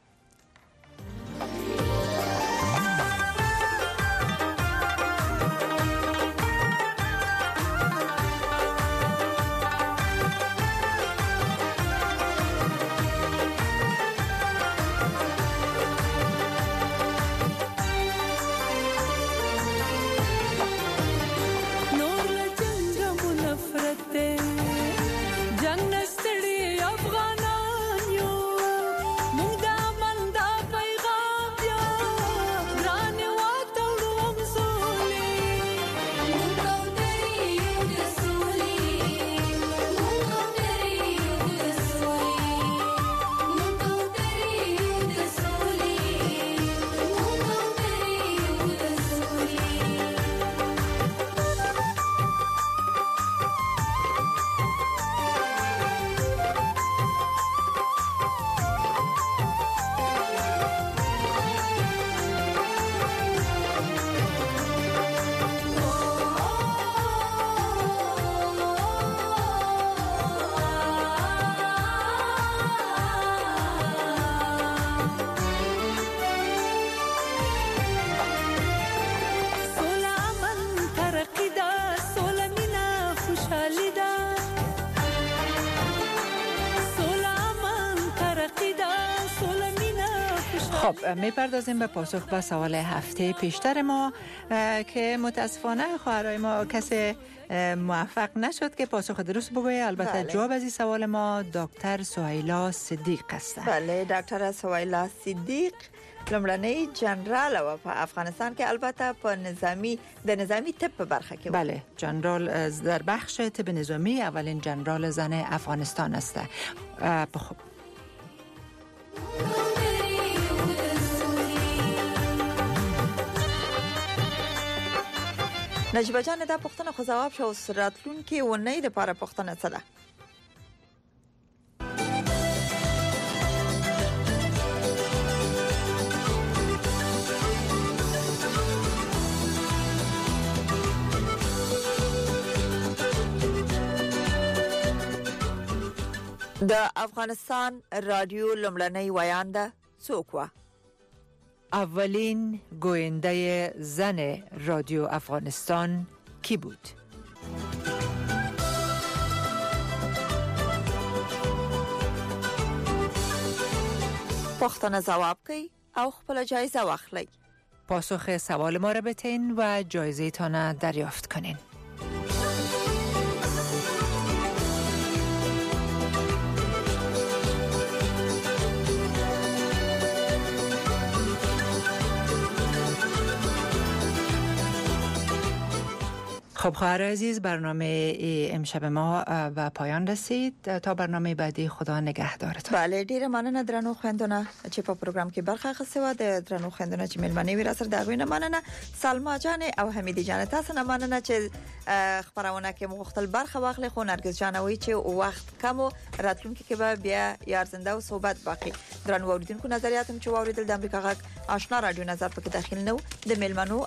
S2: میپردازیم به پاسخ به سوال هفته پیشتر ما که متاسفانه خواهرای ما کسی موفق نشد که پاسخ درست بگوید. البته جواب از این سوال ما دکتر سهیلا صدیق است.
S3: بله، دکتر سهیلا صدیق لمړنۍ جنرال و په افغانستان کې البته په نظامی طب برخه کې.
S2: بله، جنرال در بخش طب نظامی اولین جنرال زن افغانستان است. خب
S3: نجیبه جان دا پوښتنه خو جواب شو، راتلونکي ونې د لپاره پوښتنه څه ده؟ د افغانستان رادیو لمړنۍ ویانده څوک و؟
S2: اولین گوینده زن رادیو افغانستان کی بود؟
S3: پوښتنه ځواب کړئ او خپل جایزه واخلئ.
S2: پاسخ سوال ما را بتین و جایزه تان دریافت کنین. خب خواهر عزیز، برنامه امشب ما و پایان رسید. تا برنامه بعدی خدا نگهدارتان.
S3: بله، ډیره مننه درنو خويندونه چې په پروګرام کې برخه اخیستې و. د درنو خويندونه چې ملمنې وي را سره دا غوینه مننه. سلما جان او حمیدی جان تاسو نه مننه چې خبرونه کې مختل برخه واخلې. خو نرګس جان وایي چې وخت کم و، راتلونکي کې به بیا یار زنده او صحبت باقی. درنو اوریدونکو نظریاتم چې اوریدل د امریکا غږ آشنا رادیو نظر پکې داخل نو د ملمنو